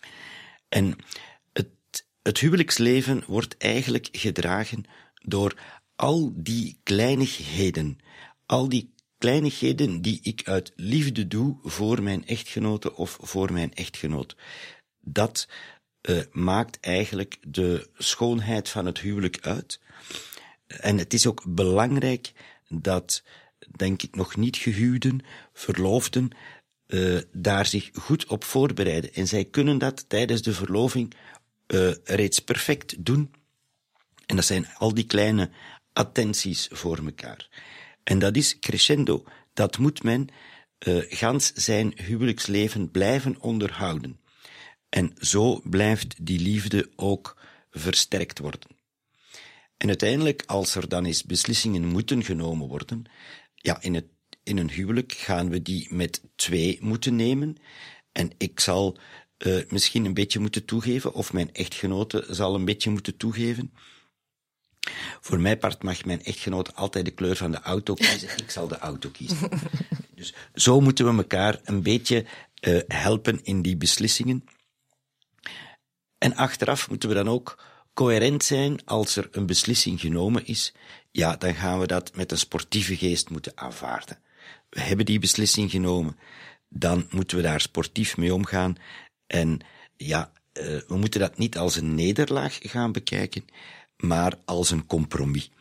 En het, het huwelijksleven wordt eigenlijk gedragen door al die kleinigheden. Al die kleinigheden die ik uit liefde doe voor mijn echtgenote of voor mijn echtgenoot. Dat uh, maakt eigenlijk de schoonheid van het huwelijk uit. En het is ook belangrijk dat, denk ik, nog niet gehuwden, verloofden, uh, daar zich goed op voorbereiden. En zij kunnen dat tijdens de verloving uh, reeds perfect doen. En dat zijn al die kleine attenties voor elkaar. En dat is crescendo. Dat moet men uh, gans zijn huwelijksleven blijven onderhouden. En zo blijft die liefde ook versterkt worden. En uiteindelijk, als er dan eens beslissingen moeten genomen worden, ja, in, het, in een huwelijk gaan we die met twee moeten nemen. En ik zal uh, misschien een beetje moeten toegeven, of mijn echtgenote zal een beetje moeten toegeven. Voor mijn part mag mijn echtgenoot altijd de kleur van de auto kiezen. Ik zal de auto kiezen. Dus zo moeten we elkaar een beetje uh, helpen in die beslissingen. En achteraf moeten we dan ook coherent zijn als er een beslissing genomen is. Ja, dan gaan we dat met een sportieve geest moeten aanvaarden. We hebben die beslissing genomen. Dan moeten we daar sportief mee omgaan. En ja, uh, we moeten dat niet als een nederlaag gaan bekijken, maar als een compromis.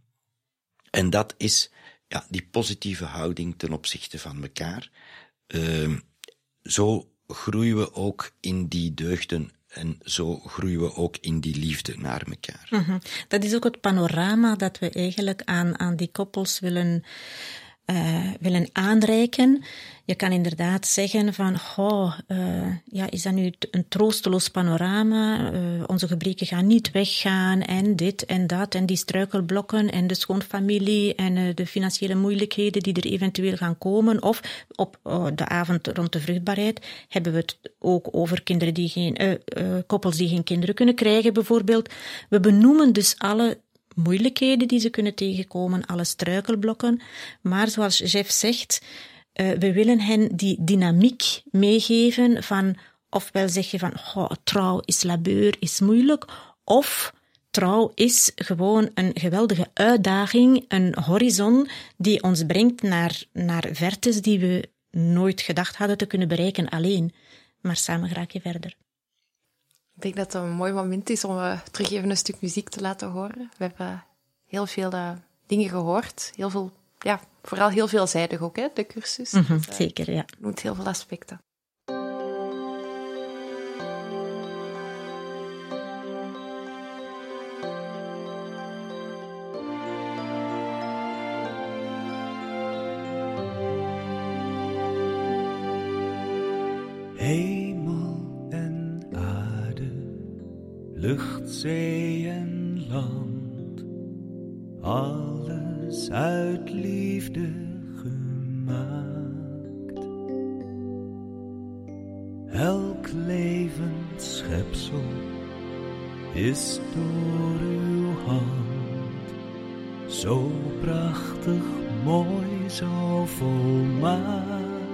En dat is ja, die positieve houding ten opzichte van elkaar. Uh, zo groeien we ook in die deugden en zo groeien we ook in die liefde naar elkaar. Mm-hmm. Dat is ook het panorama dat we eigenlijk aan, aan die koppels willen, uh, willen aanreiken. Je kan inderdaad zeggen van, goh, uh, ja, is dat nu een troosteloos panorama? Uh, onze gebreken gaan niet weggaan en dit en dat en die struikelblokken en de schoonfamilie en uh, de financiële moeilijkheden die er eventueel gaan komen. Of op uh, de avond rond de vruchtbaarheid hebben we het ook over kinderen die geen, uh, uh, koppels die geen kinderen kunnen krijgen bijvoorbeeld. We benoemen dus alle moeilijkheden die ze kunnen tegenkomen, alle struikelblokken. Maar zoals Jeff zegt, Uh, we willen hen die dynamiek meegeven van, ofwel zeg je van, oh, trouw is labeur, is moeilijk, of trouw is gewoon een geweldige uitdaging, een horizon die ons brengt naar, naar vertes die we nooit gedacht hadden te kunnen bereiken alleen. Maar samen raak je verder. Ik denk dat het een mooi moment is om uh, terug even een stuk muziek te laten horen. We hebben heel veel uh, dingen gehoord, heel veel. Ja, vooral heel veelzijdig ook, hè, de cursus. Mm-hmm, dus, uh, zeker, ja. Noemt heel veel aspecten. Hemel en aarde, lucht, zee en land, alles uit liefde gemaakt. Elk levend schepsel is door uw hand zo prachtig, mooi, zo volmaakt.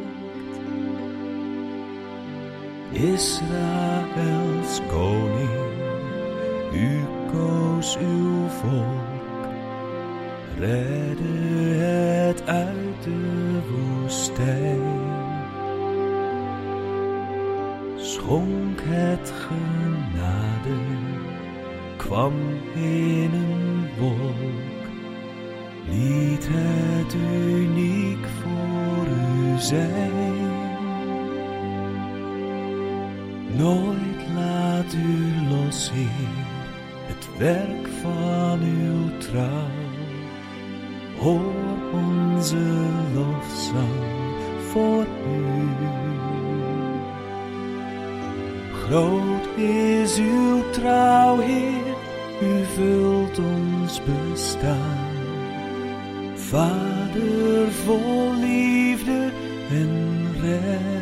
Israëls koning, u koos uw volk, redde het uit de woestijn, schonk het genade, kwam in een wolk, liet het uniek voor u zijn. Nooit laat u los, Heer, het werk van uw trouw. Hoor onze lofzang voor u. Groot is uw trouw, Heer, u vult ons bestaan. Vader vol liefde en recht.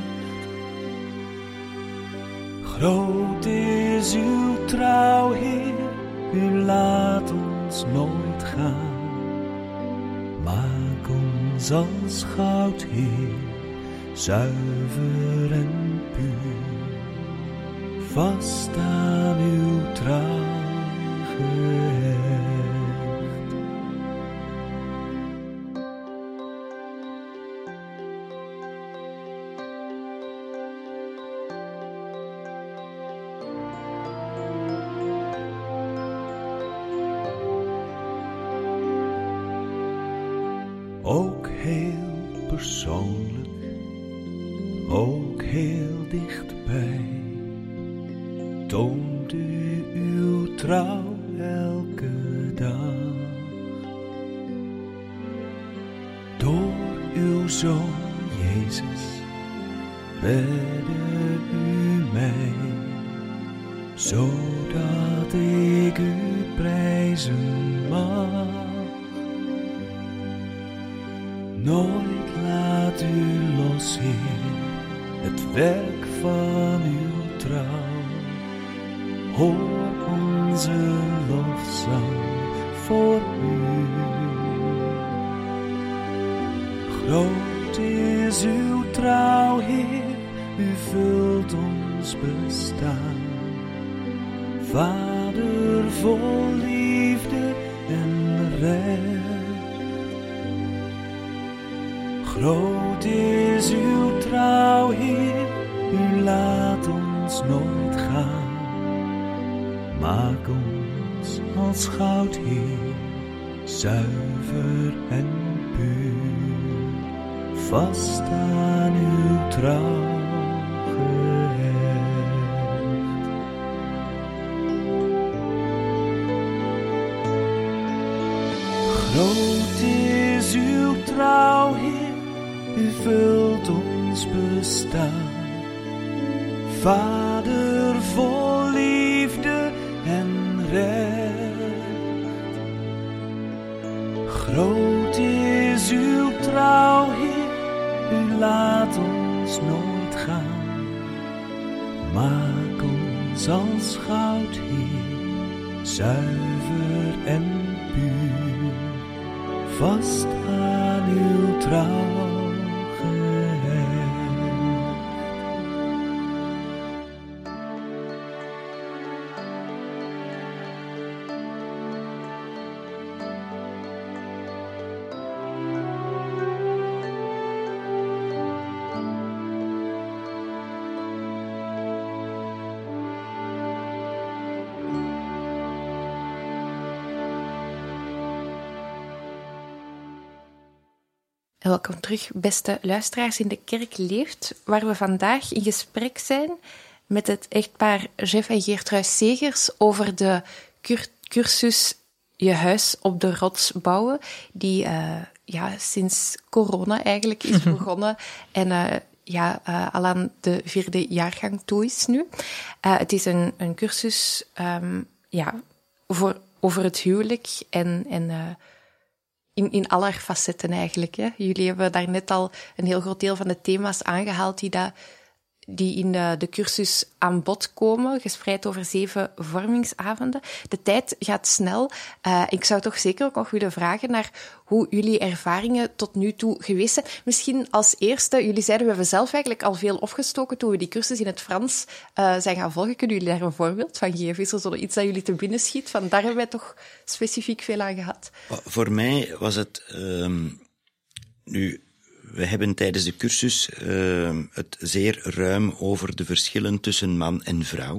Groot is uw trouw, Heer, u laat ons nooit gaan. Maak ons als goud, Heer, zuiver en puur, vast aan uw trouw gehecht. persoonlijk, ook heel dichtbij, toont u uw trouw elke dag. Door uw Zoon Jezus redde u mij, zodat ik u prijzen mag. Nooit laat u los, Heer, het werk van uw trouw. Hoor onze lofzang voor u. Groot is uw trouw, Heer, u vult ons bestaan. Vader vol liefde en recht. Groot is uw trouw, Heer, u laat ons nooit gaan. Maak ons als goud, Heer, zuiver en puur, vast aan uw trouw gehecht. Groot is uw trouw, Heer, u vult ons bestaan. Vader vol liefde en recht. Groot is uw trouw, Heer, u laat ons nooit gaan. Maak ons als goud, Heer, zuiver en puur, vast aan uw trouw. Welkom terug, beste luisteraars in de Kerk Leeft, waar we vandaag in gesprek zijn met het echtpaar Jeff en Geertruis Segers over de cur- cursus Je huis op de rots bouwen, die uh, ja, sinds corona eigenlijk is begonnen en uh, ja, uh, al aan de vierde jaargang toe is nu. Uh, het is een, een cursus um, ja, voor, over het huwelijk en... en uh, In, in alle facetten eigenlijk. Hè. Jullie hebben daar net al een heel groot deel van de thema's aangehaald die, dat, die in de, de cursus aan bod komen, gespreid over zeven vormingsavonden. De tijd gaat snel. Uh, ik zou toch zeker ook nog willen vragen naar hoe jullie ervaringen tot nu toe geweest zijn. Misschien als eerste, jullie zeiden we hebben zelf eigenlijk al veel opgestoken toen we die cursus in het Frans uh, zijn gaan volgen. Kunnen jullie daar een voorbeeld van geven? Is er zo iets dat jullie te binnen schiet? Van daar hebben wij toch specifiek veel aan gehad. Voor mij was het... Um, nu, we hebben tijdens de cursus uh, het zeer ruim over de verschillen tussen man en vrouw.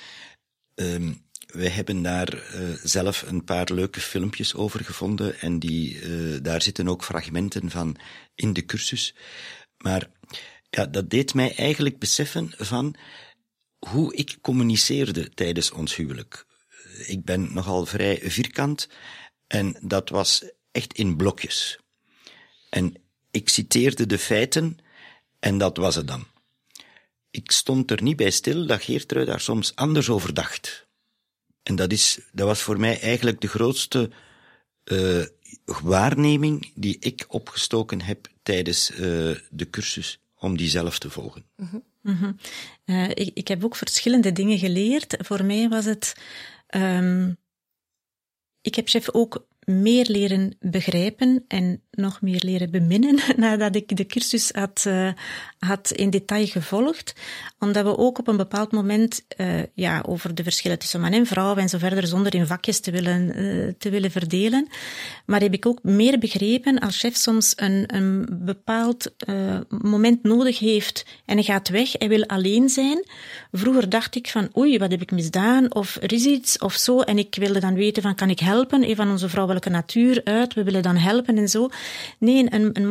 Um, wij hebben daar uh, zelf een paar leuke filmpjes over gevonden en die, uh, daar zitten ook fragmenten van in de cursus. Maar ja, dat deed mij eigenlijk beseffen van hoe ik communiceerde tijdens ons huwelijk. Ik ben nogal vrij vierkant en dat was echt in blokjes. En ik citeerde de feiten en dat was het dan. Ik stond er niet bij stil dat Geertrui daar soms anders over dacht. En dat, is, dat was voor mij eigenlijk de grootste uh, waarneming die ik opgestoken heb tijdens uh, de cursus, om die zelf te volgen. Mm-hmm. Mm-hmm. Uh, ik, ik heb ook verschillende dingen geleerd. Voor mij was het... Um, ik heb Jeff ook meer leren begrijpen en nog meer leren beminnen nadat ik de cursus had, uh, had in detail gevolgd. Omdat we ook op een bepaald moment uh, ja, over de verschillen tussen man en vrouw en zo verder, zonder in vakjes te willen, uh, te willen verdelen. Maar heb ik ook meer begrepen als chef soms een, een bepaald uh, moment nodig heeft en hij gaat weg, hij wil alleen zijn. Vroeger dacht ik van oei, wat heb ik misdaan? Of er is iets of zo. En ik wilde dan weten van, kan ik helpen? Van onze vrouwelijke natuur uit, we willen dan helpen en zo. Nee, een, een man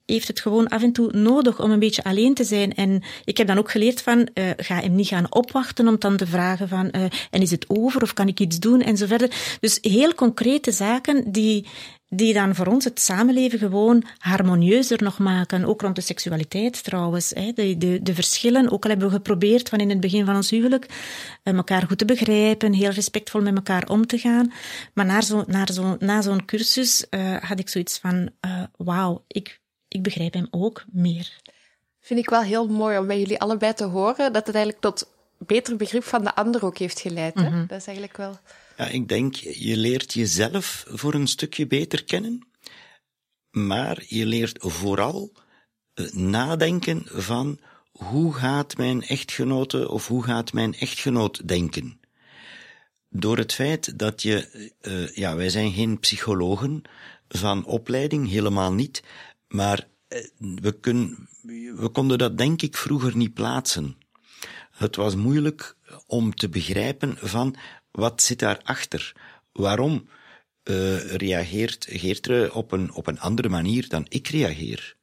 heeft het gewoon af en toe nodig om een beetje alleen te zijn. En ik heb dan ook geleerd van, uh, ga hem niet gaan opwachten om dan te vragen van, uh, en is het over of kan ik iets doen en zo verder. Dus heel concrete zaken die, die dan voor ons het samenleven gewoon harmonieuzer nog maken. Ook rond de seksualiteit trouwens. Hè. De, de, de verschillen, ook al hebben we geprobeerd van in het begin van ons huwelijk uh, elkaar goed te begrijpen, heel respectvol met elkaar om te gaan. Maar na, zo, na, zo, na zo'n cursus uh, had ik zoiets van, uh, wauw, ik Ik begrijp hem ook meer. Vind ik wel heel mooi om bij jullie allebei te horen dat het eigenlijk tot beter begrip van de ander ook heeft geleid. Hè? Mm-hmm. Dat is eigenlijk wel... Ja, ik denk, je leert jezelf voor een stukje beter kennen, maar je leert vooral uh, nadenken van hoe gaat mijn echtgenote of hoe gaat mijn echtgenoot denken. Door het feit dat je, uh, ja, wij zijn geen psychologen van opleiding, helemaal niet, maar we, kun, we konden dat denk ik vroeger niet plaatsen. Het was moeilijk om te begrijpen van wat zit daarachter. Waarom uh, reageert Geertruid op een, op een andere manier dan ik reageer?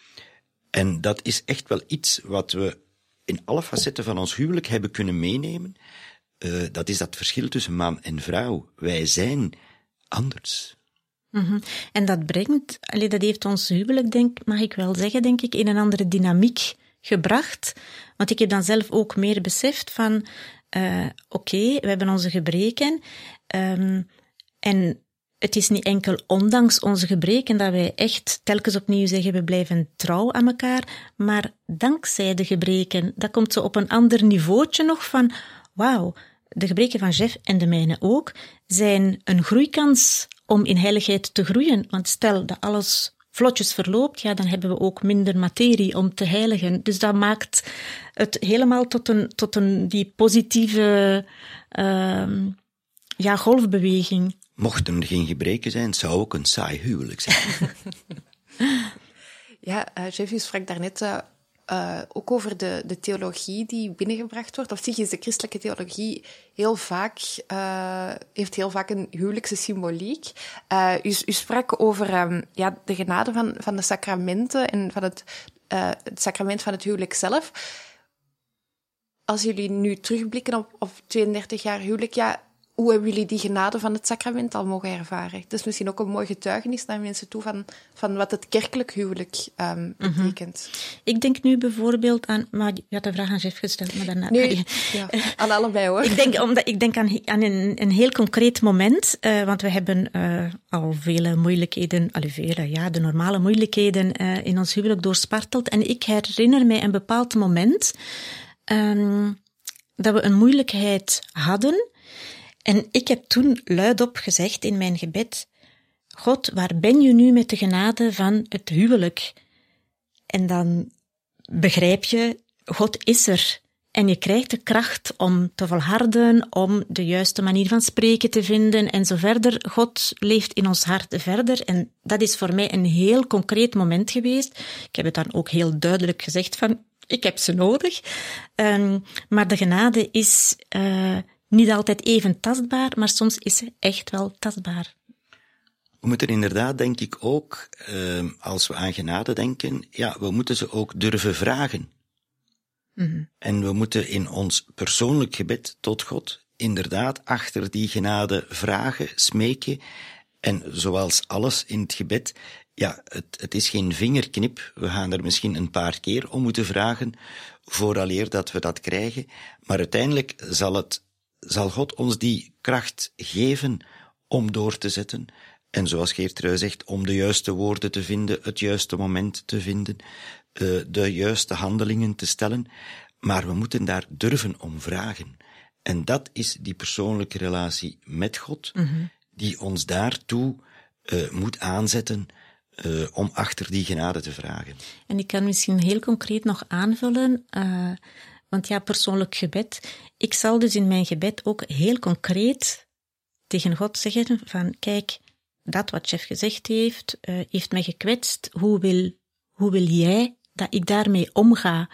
En dat is echt wel iets wat we in alle facetten van ons huwelijk hebben kunnen meenemen. Uh, dat is dat verschil tussen man en vrouw. Wij zijn anders. Mm-hmm. En dat brengt, allee, dat heeft ons huwelijk, denk, mag ik wel zeggen, denk ik, in een andere dynamiek gebracht. Want ik heb dan zelf ook meer beseft van, uh, oké, okay, we hebben onze gebreken, um, en het is niet enkel ondanks onze gebreken dat wij echt telkens opnieuw zeggen, we blijven trouw aan elkaar, maar dankzij de gebreken, dat komt zo op een ander niveautje nog van, wauw, de gebreken van Jeff en de mijne ook, zijn een groeikans om in heiligheid te groeien. Want stel dat alles vlotjes verloopt, ja, dan hebben we ook minder materie om te heiligen. Dus dat maakt het helemaal tot een, tot een die positieve uh, ja, golfbeweging. Mochten er geen gebreken zijn, het zou ook een saai huwelijk zijn. Ja, uh, Jeff, u sprak daarnet uh, uh, ook over de, de theologie die binnengebracht wordt. Op zich is de christelijke theologie heel vaak, uh, heeft heel vaak een huwelijkse symboliek. Uh, u, u sprak over um, ja, de genade van, van de sacramenten en van het, uh, het sacrament van het huwelijk zelf. Als jullie nu terugblikken op, op tweeëndertig jaar huwelijk, ja, hoe hebben jullie die genade van het sacrament al mogen ervaren? Het is misschien ook een mooi getuigenis naar mensen toe van, van wat het kerkelijk huwelijk um, betekent. Mm-hmm. Ik denk nu bijvoorbeeld aan... Maar je had de vraag aan Jeff gesteld, maar daarna... Nee, ja, aan allebei hoor. ik denk, omdat, ik denk aan, aan een, een heel concreet moment, uh, want we hebben uh, al vele moeilijkheden, al vele, ja, de normale moeilijkheden uh, in ons huwelijk doorsparteld. En ik herinner mij een bepaald moment um, dat we een moeilijkheid hadden. En ik heb toen luidop gezegd in mijn gebed, God, waar ben je nu met de genade van het huwelijk? En dan begrijp je, God is er. En je krijgt de kracht om te volharden, om de juiste manier van spreken te vinden en zo verder. God leeft in ons hart verder. En dat is voor mij een heel concreet moment geweest. Ik heb het dan ook heel duidelijk gezegd van, ik heb ze nodig. Um, maar de genade is... Uh, Niet altijd even tastbaar, maar soms is ze echt wel tastbaar. We moeten inderdaad, denk ik ook, uh, als we aan genade denken, ja, we moeten ze ook durven vragen. Mm-hmm. En we moeten in ons persoonlijk gebed tot God inderdaad achter die genade vragen, smeken. En zoals alles in het gebed, ja, het, het is geen vingerknip. We gaan er misschien een paar keer om moeten vragen, vooraleer dat we dat krijgen. Maar uiteindelijk zal het zal God ons die kracht geven om door te zetten. En zoals Geertruid zegt, om de juiste woorden te vinden, het juiste moment te vinden, de juiste handelingen te stellen. Maar we moeten daar durven om vragen. En dat is die persoonlijke relatie met God, mm-hmm. die ons daartoe uh, moet aanzetten uh, om achter die genade te vragen. En ik kan misschien heel concreet nog aanvullen... Uh, Want ja, persoonlijk gebed. Ik zal dus in mijn gebed ook heel concreet tegen God zeggen van, kijk, dat wat Jeff gezegd heeft, uh, heeft mij gekwetst. Hoe wil, hoe wil jij dat ik daarmee omga?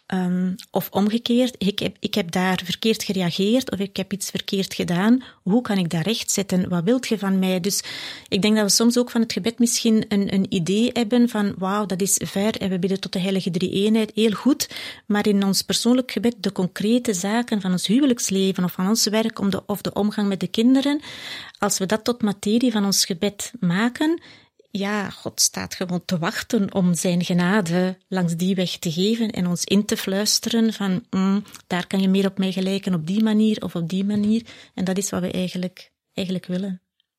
Um, of omgekeerd, ik heb, ik heb daar verkeerd gereageerd of ik heb iets verkeerd gedaan. Hoe kan ik dat rechtzetten? Wat wilt je van mij? Dus ik denk dat we soms ook van het gebed misschien een, een idee hebben van wauw, dat is ver en we bidden tot de heilige drie-eenheid, heel goed. Maar in ons persoonlijk gebed, de concrete zaken van ons huwelijksleven of van ons werk om de, of de omgang met de kinderen, als we dat tot materie van ons gebed maken, ja, God staat gewoon te wachten om zijn genade langs die weg te geven en ons in te fluisteren van mm, daar kan je meer op mij gelijken op die manier of op die manier. En dat is wat we eigenlijk, eigenlijk willen.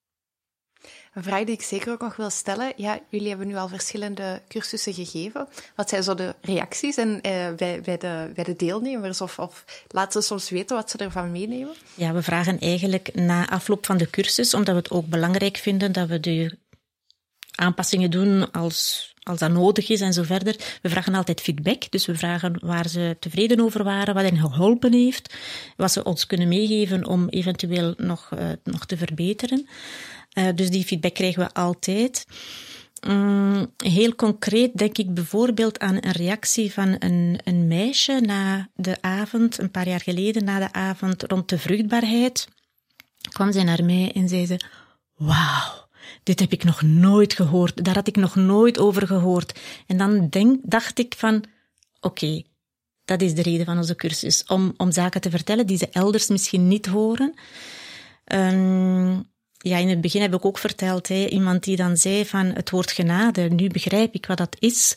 Een vraag die ik zeker ook nog wil stellen. Ja, jullie hebben nu al verschillende cursussen gegeven. Wat zijn zo de reacties en, uh, bij, bij, de, bij de deelnemers? Of, of laten ze soms weten wat ze ervan meenemen? Ja, we vragen eigenlijk na afloop van de cursus, omdat we het ook belangrijk vinden dat we de aanpassingen doen als, als dat nodig is en zo verder. We vragen altijd feedback, dus we vragen waar ze tevreden over waren, wat hen geholpen heeft, wat ze ons kunnen meegeven om eventueel nog, uh, nog te verbeteren. Uh, dus die feedback krijgen we altijd. Um, heel concreet denk ik bijvoorbeeld aan een reactie van een, een meisje na de avond, een paar jaar geleden, na de avond rond de vruchtbaarheid, kwam zij naar mij en zei ze, wauw, dit heb ik nog nooit gehoord, daar had ik nog nooit over gehoord. En dan denk, dacht ik van, oké, okay, dat is de reden van onze cursus, om, om zaken te vertellen die ze elders misschien niet horen. Um, ja, in het begin heb ik ook verteld, hè, iemand die dan zei van het woord genade, nu begrijp ik wat dat is.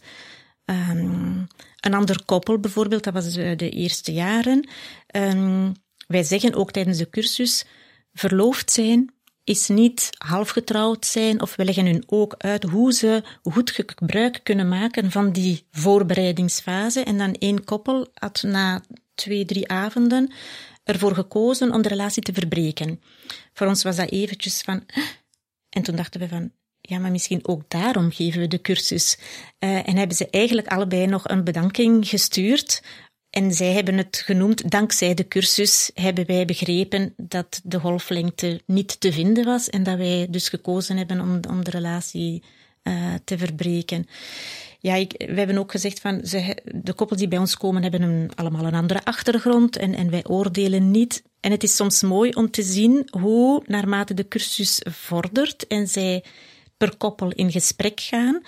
Um, een ander koppel bijvoorbeeld, dat was de eerste jaren. Um, wij zeggen ook tijdens de cursus, verloofd zijn is niet half getrouwd zijn, of we leggen hun ook uit hoe ze goed gebruik kunnen maken van die voorbereidingsfase. En dan één koppel had na twee, drie avonden ervoor gekozen om de relatie te verbreken. Voor ons was dat eventjes van... En toen dachten we van, ja, maar misschien ook daarom geven we de cursus. Uh, en hebben ze eigenlijk allebei nog een bedanking gestuurd. En zij hebben het genoemd, dankzij de cursus hebben wij begrepen dat de golflengte niet te vinden was en dat wij dus gekozen hebben om, om de relatie uh, te verbreken. Ja, ik, we hebben ook gezegd van, ze, de koppels die bij ons komen hebben een, allemaal een andere achtergrond en, en wij oordelen niet. En het is soms mooi om te zien hoe, naarmate de cursus vordert en zij per koppel in gesprek gaan,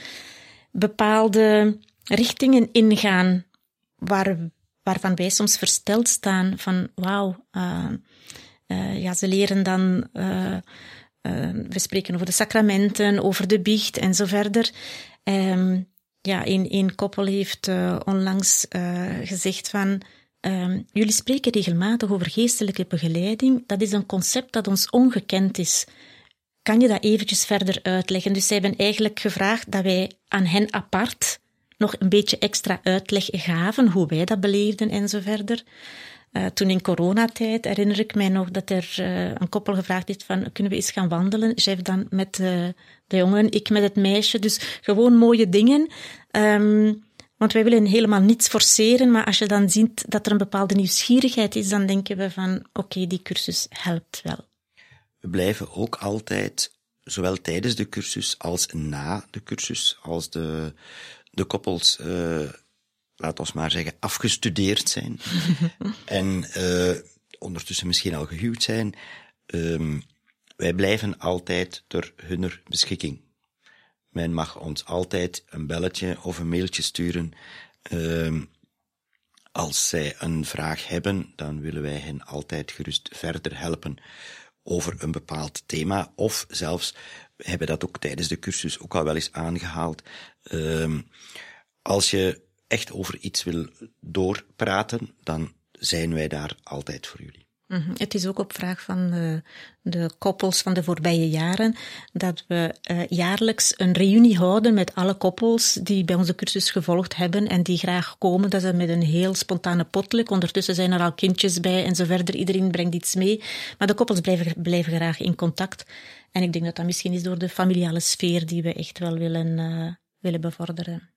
bepaalde richtingen ingaan waar waarvan wij soms versteld staan van wauw, uh, uh, ja, ze leren dan, uh, uh, we spreken over de sacramenten, over de biecht en zo verder. Um, ja, een, een koppel heeft uh, onlangs uh, gezegd van, um, jullie spreken regelmatig over geestelijke begeleiding, dat is een concept dat ons ongekend is. Kan je dat eventjes verder uitleggen? Dus zij hebben eigenlijk gevraagd dat wij aan hen apart nog een beetje extra uitleg gaven, hoe wij dat beleefden en zo verder. Uh, toen in coronatijd herinner ik mij nog dat er uh, een koppel gevraagd heeft van, kunnen we eens gaan wandelen? Chef dan met uh, de jongen, ik met het meisje. Dus gewoon mooie dingen. Um, want wij willen helemaal niets forceren, maar als je dan ziet dat er een bepaalde nieuwsgierigheid is, dan denken we van, oké, okay, die cursus helpt wel. We blijven ook altijd, zowel tijdens de cursus als na de cursus, als de... de koppels, uh, laat ons maar zeggen, afgestudeerd zijn en uh, ondertussen misschien al gehuwd zijn, um, wij blijven altijd ter hunner beschikking. Men mag ons altijd een belletje of een mailtje sturen. Um, als zij een vraag hebben, dan willen wij hen altijd gerust verder helpen over een bepaald thema, of zelfs, we hebben dat ook tijdens de cursus ook al wel eens aangehaald, um, als je echt over iets wil doorpraten, dan zijn wij daar altijd voor jullie. Mm-hmm. Het is ook op vraag van de, de koppels van de voorbije jaren dat we uh, jaarlijks een reunie houden met alle koppels die bij onze cursus gevolgd hebben en die graag komen. Dat is met een heel spontane potluck. Ondertussen zijn er al kindjes bij en zo verder. Iedereen brengt iets mee. Maar de koppels blijven, blijven graag in contact. En ik denk dat dat misschien is door de familiale sfeer die we echt wel willen, uh, willen bevorderen.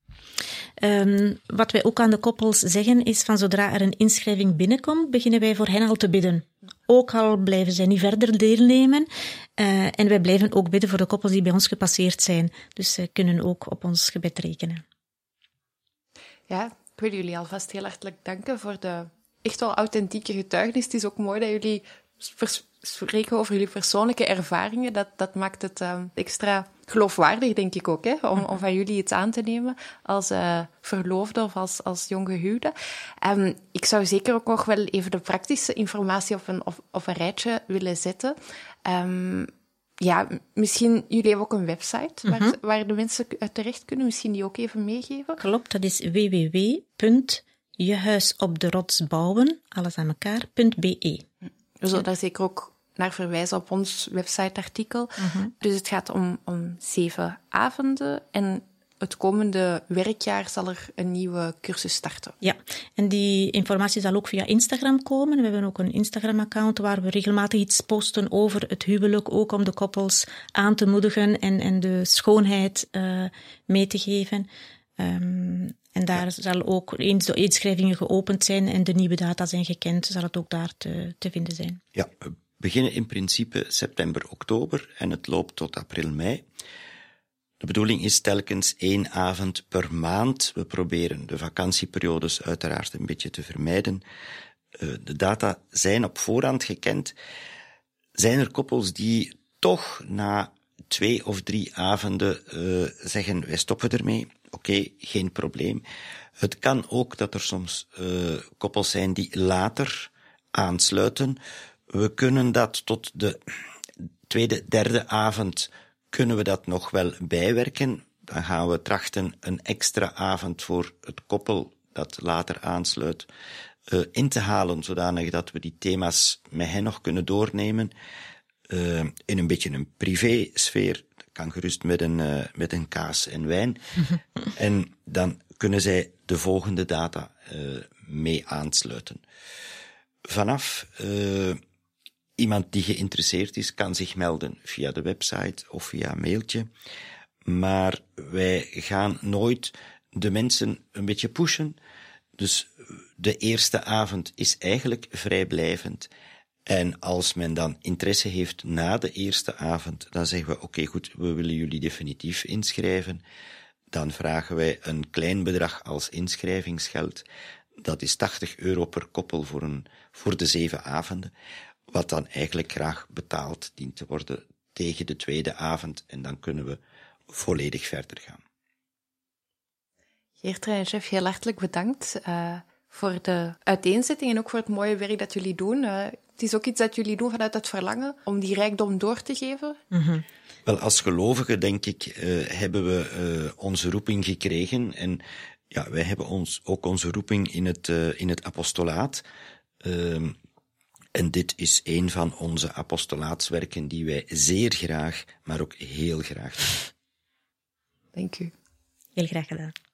Um, wat wij ook aan de koppels zeggen is van zodra er een inschrijving binnenkomt, beginnen wij voor hen al te bidden. Ook al blijven zij niet verder deelnemen. Uh, en wij blijven ook bidden voor de koppels die bij ons gepasseerd zijn. Dus zij kunnen ook op ons gebed rekenen. Ja, Ik wil jullie alvast heel hartelijk danken voor de echt wel authentieke getuigenis. Het is ook mooi dat jullie vers- spreken over jullie persoonlijke ervaringen. Dat, dat maakt het uh, extra geloofwaardig, denk ik ook, hè? Om, om van jullie iets aan te nemen als uh, verloofde of als, als jonggehuwde. Um, ik zou zeker ook nog wel even de praktische informatie op een, op, op een rijtje willen zetten. Um, ja, misschien, jullie hebben ook een website waar, mm-hmm. waar de mensen terecht kunnen. Misschien die ook even meegeven. Klopt, dat is w w w punt je huis op de rots bouwen, alles aan elkaar, .be. We zullen daar zeker ook naar verwijzen op ons websiteartikel. Mm-hmm. Dus het gaat om, om zeven avonden en het komende werkjaar zal er een nieuwe cursus starten. Ja, en die informatie zal ook via Instagram komen. We hebben ook een Instagram-account waar we regelmatig iets posten over het huwelijk, ook om de koppels aan te moedigen en, en de schoonheid uh, mee te geven. Um, en daar ja. zal ook, eens de inschrijvingen geopend zijn en de nieuwe data zijn gekend, zal het ook daar te, te vinden zijn. Ja, we beginnen in principe september, oktober en het loopt tot april, mei. De bedoeling is telkens één avond per maand. We proberen de vakantieperiodes uiteraard een beetje te vermijden. Uh, de data zijn op voorhand gekend. Zijn er koppels die toch na twee of drie avonden uh, zeggen, wij stoppen ermee? Oké, okay, geen probleem. Het kan ook dat er soms uh, koppels zijn die later aansluiten. We kunnen dat tot de tweede, derde avond kunnen we dat nog wel bijwerken. Dan gaan we trachten een extra avond voor het koppel dat later aansluit uh, in te halen, zodanig dat we die thema's met hen nog kunnen doornemen uh, in een beetje een privésfeer. Dat kan gerust met een, uh, met een kaas en wijn. En dan kunnen zij de volgende data uh, mee aansluiten. Vanaf uh, iemand die geïnteresseerd is, kan zich melden via de website of via een mailtje. Maar wij gaan nooit de mensen een beetje pushen. Dus de eerste avond is eigenlijk vrijblijvend. En als men dan interesse heeft na de eerste avond, dan zeggen we, oké, okay, goed, we willen jullie definitief inschrijven. Dan vragen wij een klein bedrag als inschrijvingsgeld. Dat is tachtig euro per koppel voor, een, voor de zeven avonden. Wat dan eigenlijk graag betaald dient te worden tegen de tweede avond. En dan kunnen we volledig verder gaan. Geertrui en Jeff, heel hartelijk bedankt uh, voor de uiteenzetting en ook voor het mooie werk dat jullie doen. Uh, het is ook iets dat jullie doen vanuit het verlangen om die rijkdom door te geven. Mm-hmm. Wel, als gelovigen, denk ik, uh, hebben we uh, onze roeping gekregen. En ja, wij hebben ons ook onze roeping in het, uh, in het apostolaat. Uh, En dit is een van onze apostolaatswerken die wij zeer graag, maar ook heel graag doen. Dank u. Heel graag gedaan.